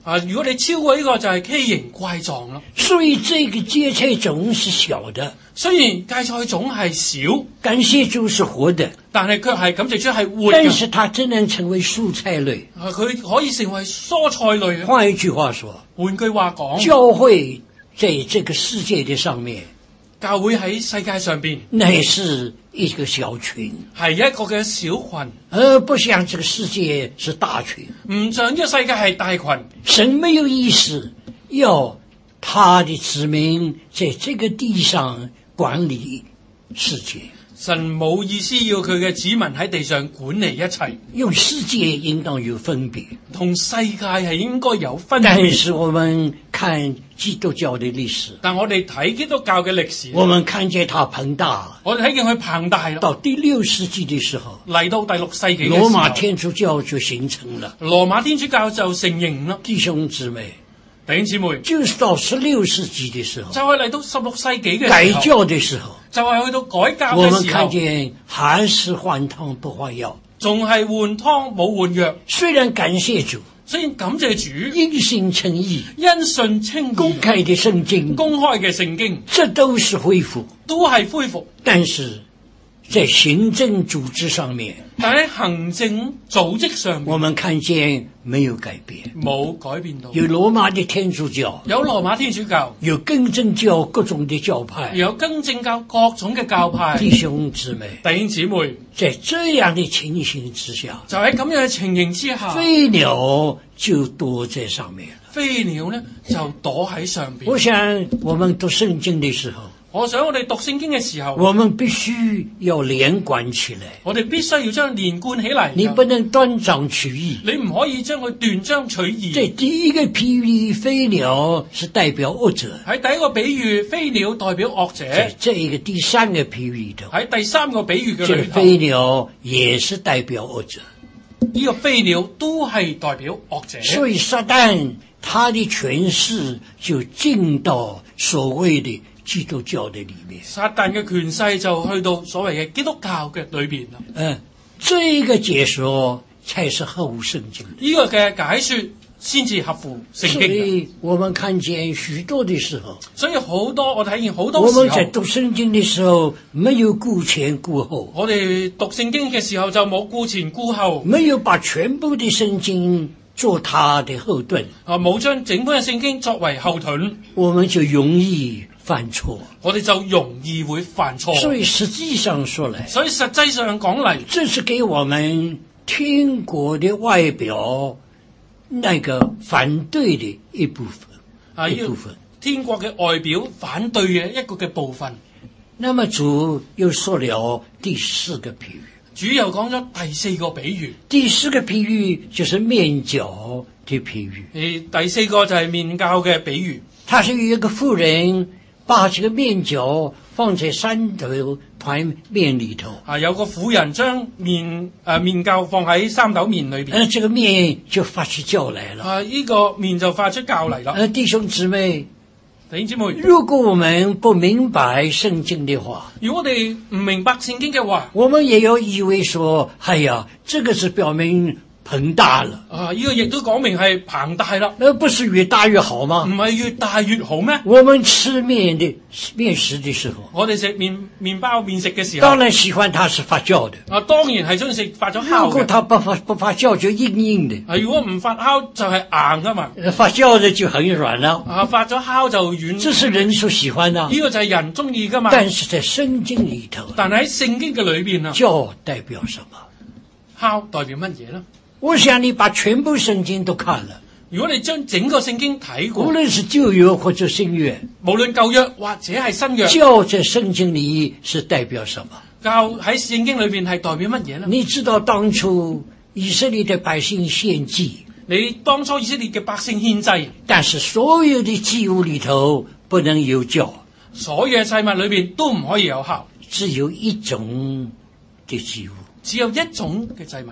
啊，如果你超過呢個就係畸形怪狀咯。 所以這個芥菜種是小的， 雖然芥菜種係少， 感謝主是活的， 但係卻係感謝主係活嘅。 但是它真能成為蔬菜類。 啊，佢可以成為蔬菜類嘅。 換一句話說， 換句話講， 教會在這個世界的上面， 教會喺世界上邊乃是一個小群， 係一個嘅小群， 而不像這個世界是大群。 唔像呢個世界係大群。 神沒有意思要他的子民在這個地上管理世界， 神冇意思要佢嘅子民喺地上管理一切， 用世界應當有分別， 同世界係應該有分但別。 是我們看基督教的歷史， 但我哋睇基督教嘅歷史， 我們看見它膨大， 我哋睇見佢龐大咯。 到第六世紀的時候， 嚟到第六世紀嘅時候， 羅馬天主教就形成了。 羅馬天主教就成形啦。 弟兄姊妹， 弟兄姊妹， 就是到十六世紀的時候， 就係嚟到十六世紀嘅時候， 改教的時候， 就係去到改革我們嘅時候， 看見還是換湯不換藥。 仲係換湯冇換藥。 雖然感謝主， 雖然感謝主， 因信稱義， 因信稱義， 公開的聖經， 公開嘅聖經， 這都是恢復， 都係恢復。 但是在行政組織上面， 但喺行政組織上面， 我們看見沒有改變。 冇改變到。 有羅馬的天主教， 有羅馬天主教， 有更正教各種的教派， 有更正教各種嘅教派。 弟兄姊妹， 弟兄姊妹， 在這樣的情形之下， 就喺咁樣嘅情形之下， 飛鳥就躲在上面了。 飛鳥呢就躲喺上邊。 我想我們讀聖經的時候， 我想我哋讀聖經嘅時候， 我們必須要連貫起來。 我哋必須要將連貫起嚟。 你不能斷章取義， 你唔可以將佢斷章取義。 這第一個譬喻，飛鳥是代表惡者； 喺第一個比喻，飛鳥代表惡者。 在這一個第三個譬喻頭， 喺第三個比喻嘅這個裏頭， 飛鳥也是代表惡者。 呢個飛鳥都係代表惡者。 所以撒旦他的權勢就進到所謂的基督教的裏面。 撒旦嘅權勢就去到所謂嘅基督教嘅裏邊啦。 嗯，這個解說才是合乎聖經。 呢個嘅解說先至合乎聖所經嘅。 以我們看見許多的時候， 所以好多我睇見好多我時候， 們在讀聖經的時候沒有顧前顧後， 我哋讀聖經嘅時候就冇顧前顧後， 沒有把全部的聖經做他的後盾， 啊冇將整本嘅聖經作為後盾， 我們就容易犯錯。 我哋就容易會犯錯。 所以實際上說來， 所以實際上講嚟， 這是給我們天國的外表那個反對的一部分， 啊一部分。 天國嘅外表反對嘅一個嘅部分。 那麼主又說了第四個譬喻， 主又講咗第四個比喻。 第四個譬喻就是面酵的譬喻。 誒，第四個就係面酵嘅比喻。 他是有一個婦人把這個面酵放在三斗團麵裏頭， 啊，有個婦人將面誒、啊、面酵放喺三斗麵裏邊， 而這個麵就發出酵來了。 啊，呢、這個麵就發出酵嚟啦。 而弟兄姊妹， 弟兄姊妹， 如果我們不明白聖經的話， 如果我哋唔明白聖經嘅話， 我們也要以為說，哎呀，這個是表明膨大了， 啊，呢、這個亦都講明係龐大啦， 而不是越大越好唔嗎？ 係越大越好咩？ 我們吃麵的麵食的時候， 我哋食麵麵包麵食嘅時候， 當然喜歡它是發酵的。 啊，當然係中意食發咗如酵嘅。 果它不發不發酵就硬硬的， 啊，如果唔發酵就係硬噶嘛， 發酵的就很軟了。 啊，發咗酵就軟。 這是人所喜歡的。 呢個就係人中意噶嘛。 但是在聖經裏頭， 但係喺聖經嘅裏邊啊， 酵代表什麼？ 酵代表乜嘢呢？ 我想你把全部聖經都看了， 如果你將整個聖經睇過， 無論是舊約或者新約， 無論舊約或者係新約， 酵在聖經裏是代表什麼？ 酵喺聖經裏邊係代表乜嘢呢？ 你知道當初以色列的百姓獻祭， 你當初以色列嘅百姓獻祭， 但是所有的祭物裏頭不能有酵， 所有嘅祭物裏邊都唔可以有酵， 只有一種的祭物， 只有一種嘅祭物，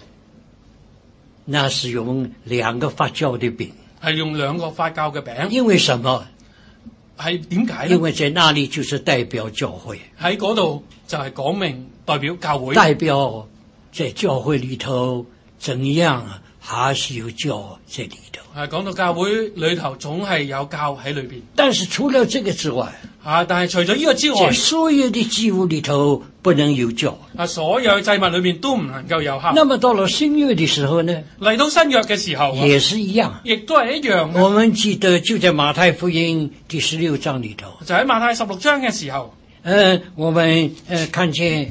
那是用兩個發酵的餅。 係用兩個發酵嘅餅。 因為什麼？ 係點解呢？ 因為在那裏就是代表教會， 喺嗰度就係講明代表教會， 代表在教會裏頭怎樣還是有教在裏頭。 啊，講到教會裏頭總係有教喺裏邊。 但是除了這個之外， 啊，但係除咗呢個之外， 在所有的祭物裏頭不能有教。 啊，所有祭物裏面都唔能夠有酵。 那麼到了新約的時候呢？ 嚟到新約嘅時候， 也是一樣， 亦都係一樣嘅。 我們記得就在馬太福音第十六章裏頭， 就喺馬太十六章嘅時候， 呃，我們呃看見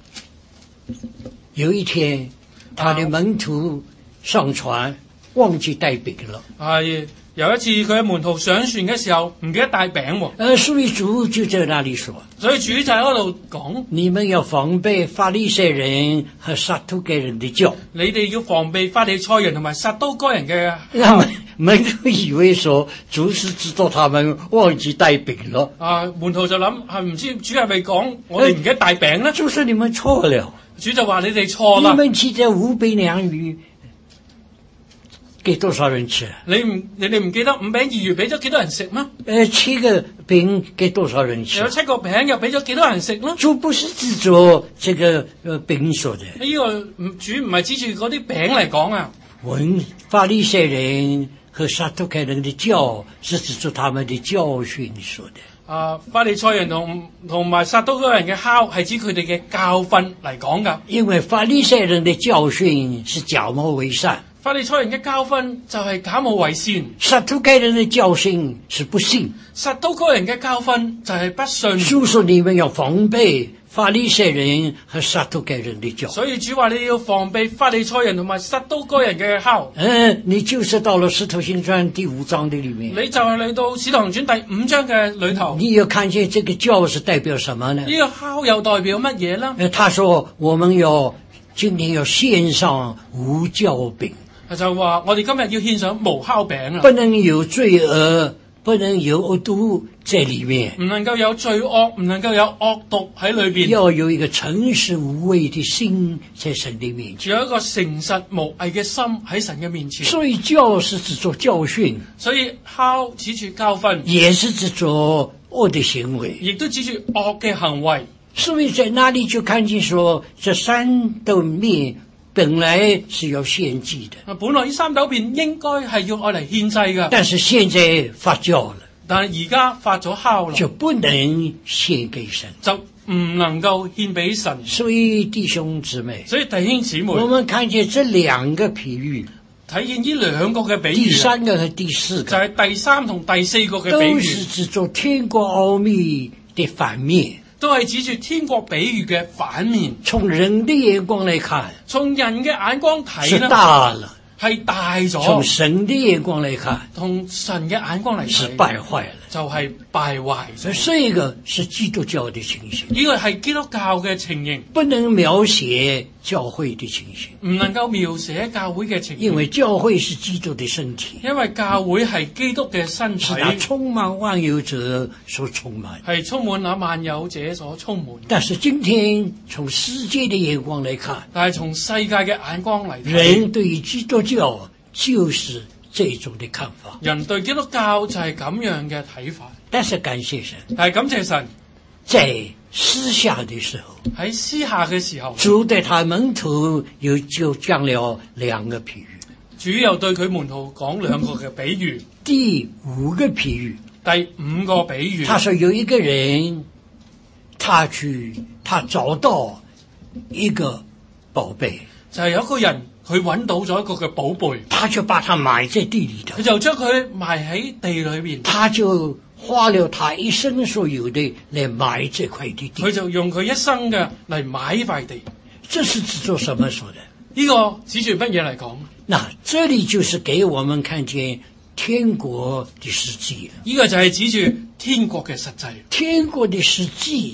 有一天，他的門徒上船，忘記帶餅了。 係有一次佢嘅門徒上船嘅時候，唔記得帶餅喎。 呃，所以主就在那裏說， 所以主就喺嗰度講： 你們要防備法利賽人和撒都該人的教。 你哋要防備法利賽人同埋撒都該人嘅。 那麼門徒以為說主是知道他們忘記帶餅了。 啊，門徒就諗係唔知主係咪講我哋唔記得帶餅咧？ 主說你們錯了。 主就話你哋錯啦。 你們記得五餅兩魚給多少人吃？ 你唔你哋唔記得五餅二魚俾咗幾多人食咩？ 呃，七個餅給多少人吃？ 有七個餅又俾咗幾多人食咯？ 主不是指着這個呃餅說的。 呢個主唔係指住嗰啲餅嚟講啊。 文法利賽人和撒都該人的教是指着他們的教訓說的。 啊，法利賽人同同埋撒都該人嘅酵係指佢哋嘅教訓嚟講噶。 因為法利賽人的教訓是假冒為善。 法利賽人嘅教訓就係假冒為善， 撒都該人的教訓是不信， 撒都該人嘅教訓就係不信。 主說你們要防備法利賽人和撒都該人的教。 所以主話你要防備法利賽人同埋撒都該人嘅酵。 嗯，你就是到了使徒行傳第五章的裏面， 你就係嚟到使徒行傳第五章嘅裏頭， 你要看見這個教是代表什麼呢？ 呢個酵又代表乜嘢呢？ 呃，他說我們要今天要獻上無酵餅。 就話我哋今日要獻上無酵餅啊！ 不能有罪惡，不能有惡毒在裏面， 唔能夠有罪惡，唔能夠有惡毒喺裏邊。 要有一個誠實無偽的心在神的面前， 有一個誠實無偽嘅心喺神嘅面前。 所以教是指着教訓， 所以酵指住教訓， 也是指着惡的行為， 亦都指住惡嘅行為。 所以在那裡就看見說，這三斗麵本來是要獻祭的， 本來呢三斗麵應該係要愛嚟獻祭㗎， 但是現在發酵了， 但係而家發咗酵啦， 就不能獻給神， 就唔能夠獻俾神。 所以弟兄姊妹， 所以弟兄姊妹， 我們看見這兩個譬喻， 睇見呢兩個嘅比喻， 第三個和第四個， 就係第三同第四個嘅比喻， 都是指着天國奧秘的反面， 都係指住天國比喻嘅反面。 從人的眼光來看， 從人嘅眼光睇是呢， 大了； 係大咗； 從神的眼光來看， 同神嘅眼光嚟是睇， 敗壞了。 就係敗壞所咗。 以這個是基督教的情形， 呢個係基督教嘅情形， 不能描寫教會的情形， 唔能夠描寫教會嘅情形， 因為教會是基督的身體， 因為教會係基督嘅身體， 是他充滿萬有者所充滿。 係充滿那萬有者所充滿。 但是今天從世界的眼光來看， 但係從世界嘅眼光嚟睇， 人對於基督教就是這種的看法。 人對基督教就係咁樣嘅睇法。 但是感謝神， 但係感謝神， 在私下的時候， 喺私下嘅時候， 主對他門徒又就講了兩個譬喻。 主又對佢門徒講兩個嘅比喻。 第五個譬喻， 第五個比喻， 他說有一個人，他去他找到一個寶貝， 就係有一個人佢揾到咗一個嘅寶貝， 他就把它埋在地裏頭佢，就將佢埋喺地裏面， 他就花了他一生所有的來買這塊的地。 佢就用佢一生嘅嚟買呢塊地。 這是指着什麼說的？ 呢個指住乜嘢嚟講？ 那這裏就是給我們看見天國的實際了。 呢個就係指住天國嘅實際。 天國的實際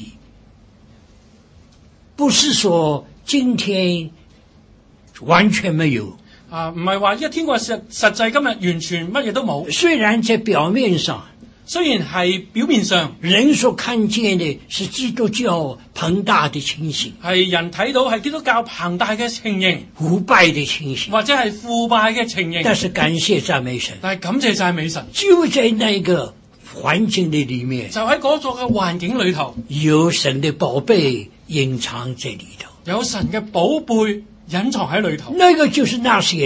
不是說今天完全沒有啊，唔係話一天國實實際今日完全乜嘢都冇。 雖然在表面上， 雖然係表面上人所看見的是基督教龐大的情形， 係人睇到係基督教龐大嘅情形， 腐敗的情形， 或者係腐敗嘅情形， 但是感謝讚美神， 但係感謝讚美神， 就在那個環境的裏面， 就喺嗰座嘅環境裏頭， 有神的寶貝隱藏在裏頭。 有神嘅寶貝隱藏喺裏頭。 那個就是那些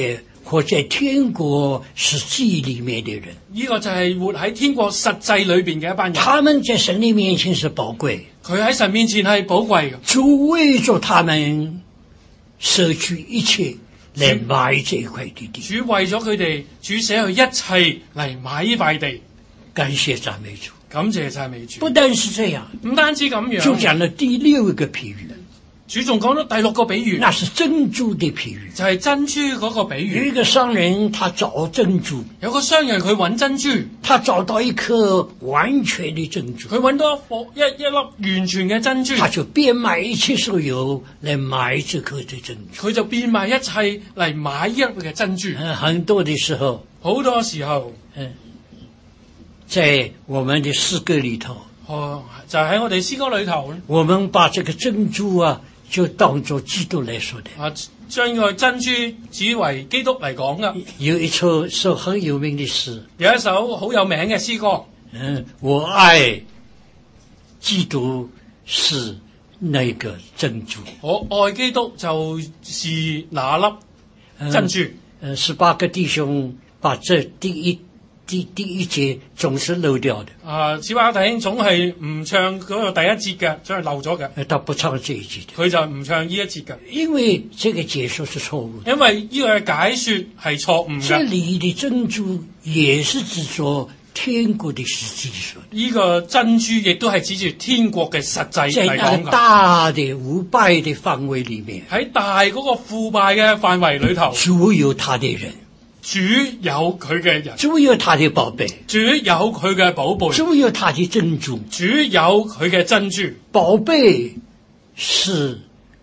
活在天國實際裡面的人。 呢個就係活喺天國實際裏邊嘅一班人。 他們在神的面前是寶貴， 佢喺神面前係寶貴嘅。 主為咗他們捨去一切嚟買這塊地地。 主為咗佢哋，主捨去一切嚟買呢塊地。 感謝讚美主， 感謝讚美主。 不但是這樣， 唔單止咁樣， 就講了第六個譬喻。 主仲講咗第六個比喻， 那是珍珠的譬喻， 就係珍珠嗰個比喻。 有一個商人，他找珍珠， 有個商人佢揾珍珠， 他找到一顆完全的珍珠， 佢揾到一顆一一粒完全嘅珍珠， 他就變賣一切所有嚟買這顆的珍珠， 佢就變賣一切嚟買一粒嘅珍珠。 嗯，很多的時候， 好多時候， 嗯，在我們的詩歌裏頭， 哦，就喺我哋詩歌裏頭咧， 我們把這個珍珠啊，就當作基督來說的。 啊，將個珍珠指為基督嚟講噶。 有一首首很有名的詩， 有一首好有名嘅詩歌。 嗯，我愛基督是那個珍珠。 我愛基督就是那粒珍珠。 嗯，十八個弟兄把這第一第第一節總是漏掉的。 啊，十八弟兄總係唔唱嗰個第一節嘅，總係漏咗嘅。 他不唱這一節的， 佢就唔唱呢一節嘅， 因為這個解說是錯誤的。 因為呢個嘅解說係錯誤嘅。 這裏的珍珠也是指着天國的實際說的。 呢個珍珠亦都係指住天國嘅實際在嚟講嘅。 那個大的腐敗的範圍裏面， 喺大嗰個腐敗嘅範圍裏頭， 主有他的人， 主有佢嘅人， 主有他的寶貝， 主有佢嘅寶貝， 主有他的珍珠。 主有佢嘅珍珠。 寶貝是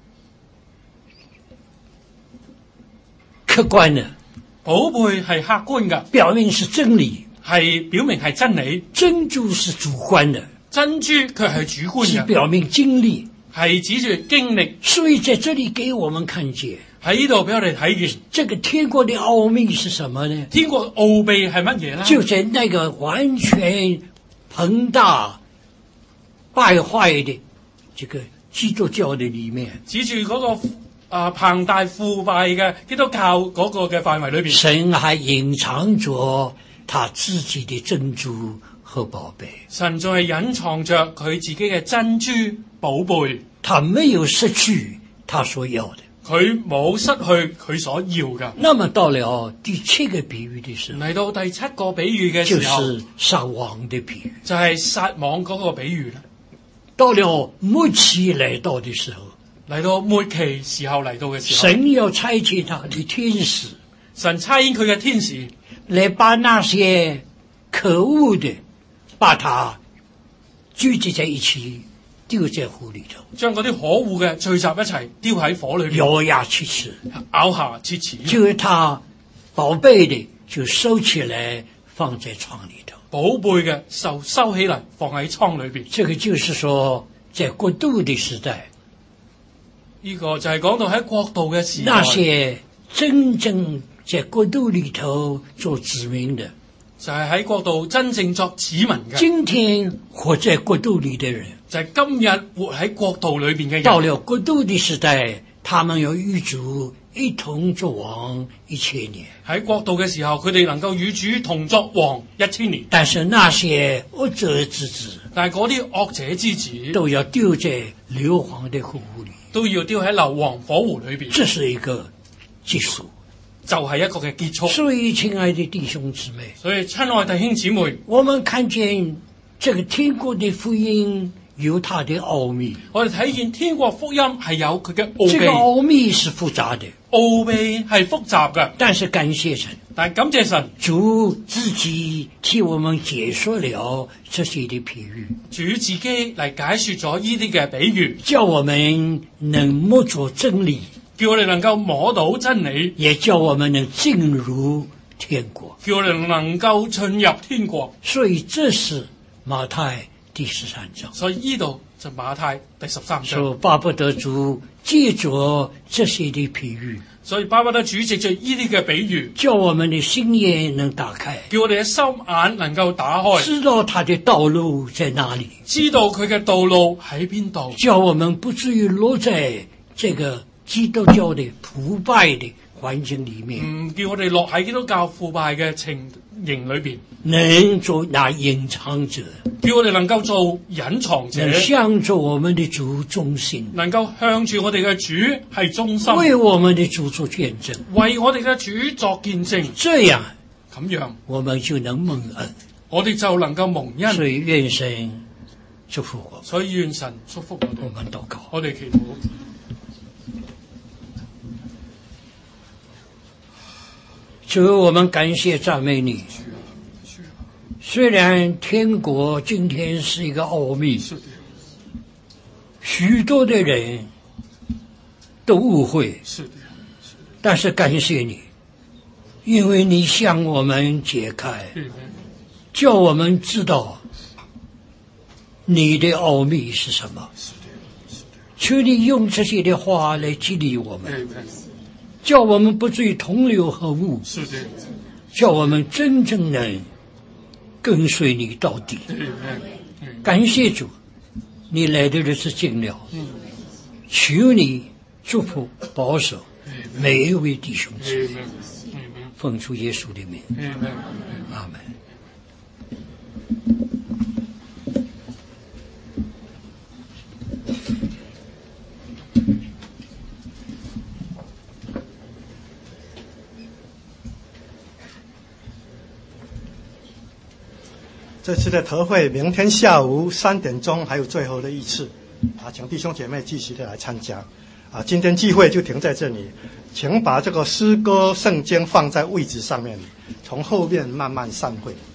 客觀的， 寶貝係客觀嘅， 表明是真理； 係表明係真理。 珍珠是主觀的， 珍珠卻係主觀嘅， 是表明經歷。 係指住經歷。 所以在這裏給我們看見， 喺呢度俾我哋睇見， 這個天國的奧秘是什麼呢？ 天國奧秘係乜嘢呢？ 就在那個完全龐大敗壞的這個基督教的裏面， 指住嗰、那個啊龐大腐敗嘅基督教嗰個嘅範圍裏邊， 神還隱藏着他自己的珍珠和寶貝。 神仲係隱藏着佢自己嘅珍珠寶貝， 他沒有失去他所要的， 佢冇失去佢所要嘅。 那麼到了第七個比喻的時候， 嚟到第七個比喻嘅就時候， 是撒網的比喻。 就係撒網嗰個比喻啦。 到了末期來到的時候， 嚟到末期時候嚟到嘅時候， 神要差遣他的天使神差遣佢嘅天使來把那些可惡的，把它聚集在一起，丟在火裏頭， 將嗰啲可惡嘅聚集一齊丟喺火裏邊， 咬牙切齒， 咬下切齒。 就是他寶貝的就收起來放在倉裏頭， 寶貝嘅收收起嚟放喺倉裏邊。 這個就是說，在國度的時代， 呢、這個就係講到喺國度嘅時代， 那些真正在國度裏頭做子民的， 就係喺國度真正作子民嘅， 今天活在國度裏的人， 就係今日活喺國度裏邊嘅人。 到了國度的時代，他們要與主一同作王一千年。 喺國度嘅時候，佢哋能夠與主同作王一千年。 但是那些惡者之子， 但係嗰啲惡者之子都要丟在硫磺的火湖裏， 都要丟喺硫磺火湖裏邊。 這是一個結束， 就係一個嘅結束。 所以，親愛的弟兄姊妹， 所以親愛弟兄姊妹， 我們看見這個天國的福音有它的奧秘。 我哋睇見天國福音係有佢嘅奧秘。 這個奧秘是複雜的， 奧秘係複雜嘅， 但是感謝神， 但係感謝神， 主自己替我們解說了這些的比喻， 主自己嚟解說咗呢啲嘅比喻， 叫我們能摸着真理， 叫我哋能夠摸到真理， 也叫我們能進入天國， 叫我哋能夠進入天國。 所以這是馬太第十三章。 所以呢度就馬太第十三章。 說巴不得主借着這些的比喻， 所以巴不得主藉着呢啲嘅比喻， 叫我們的心眼能打開， 叫我哋嘅心眼能夠打開， 知道他的道路在哪裡， 知道佢嘅道路喺邊度， 叫我們不至於落在這個基督教的腐敗的環境裏面， 唔叫我哋落喺基督教腐敗嘅情形裏邊， 能做那隱藏者， 叫我哋能夠做隱藏者， 能向着我們的主忠心， 能夠向住我哋嘅主係忠心， 為我們的主做見證， 為我哋嘅主作見證， 這樣咁樣我們就能蒙恩， 我哋就能夠蒙恩。 所以願神祝福我們， 所以願神祝福我哋。 我們禱告， 我哋祈禱。 主，我們感謝讚美你。雖然天國今天是一個奧秘，許多的人都誤會，但是感謝你，因為你向我們解開，叫我們知道你的奧秘是什麼。求你用這些的話來激勵我們，叫我們不至於同流合污，叫我們真正能跟隨你到底。感謝主，你來的日子近了，求你祝福保守每一位弟兄姊妹，奉主耶穌的名，阿門。 这次的特会明天下午三点钟还有最后的一次啊，请弟兄姐妹继续的来参加啊。今天聚会就停在这里，请把这个诗歌圣经放在位置上面，从后面慢慢散会。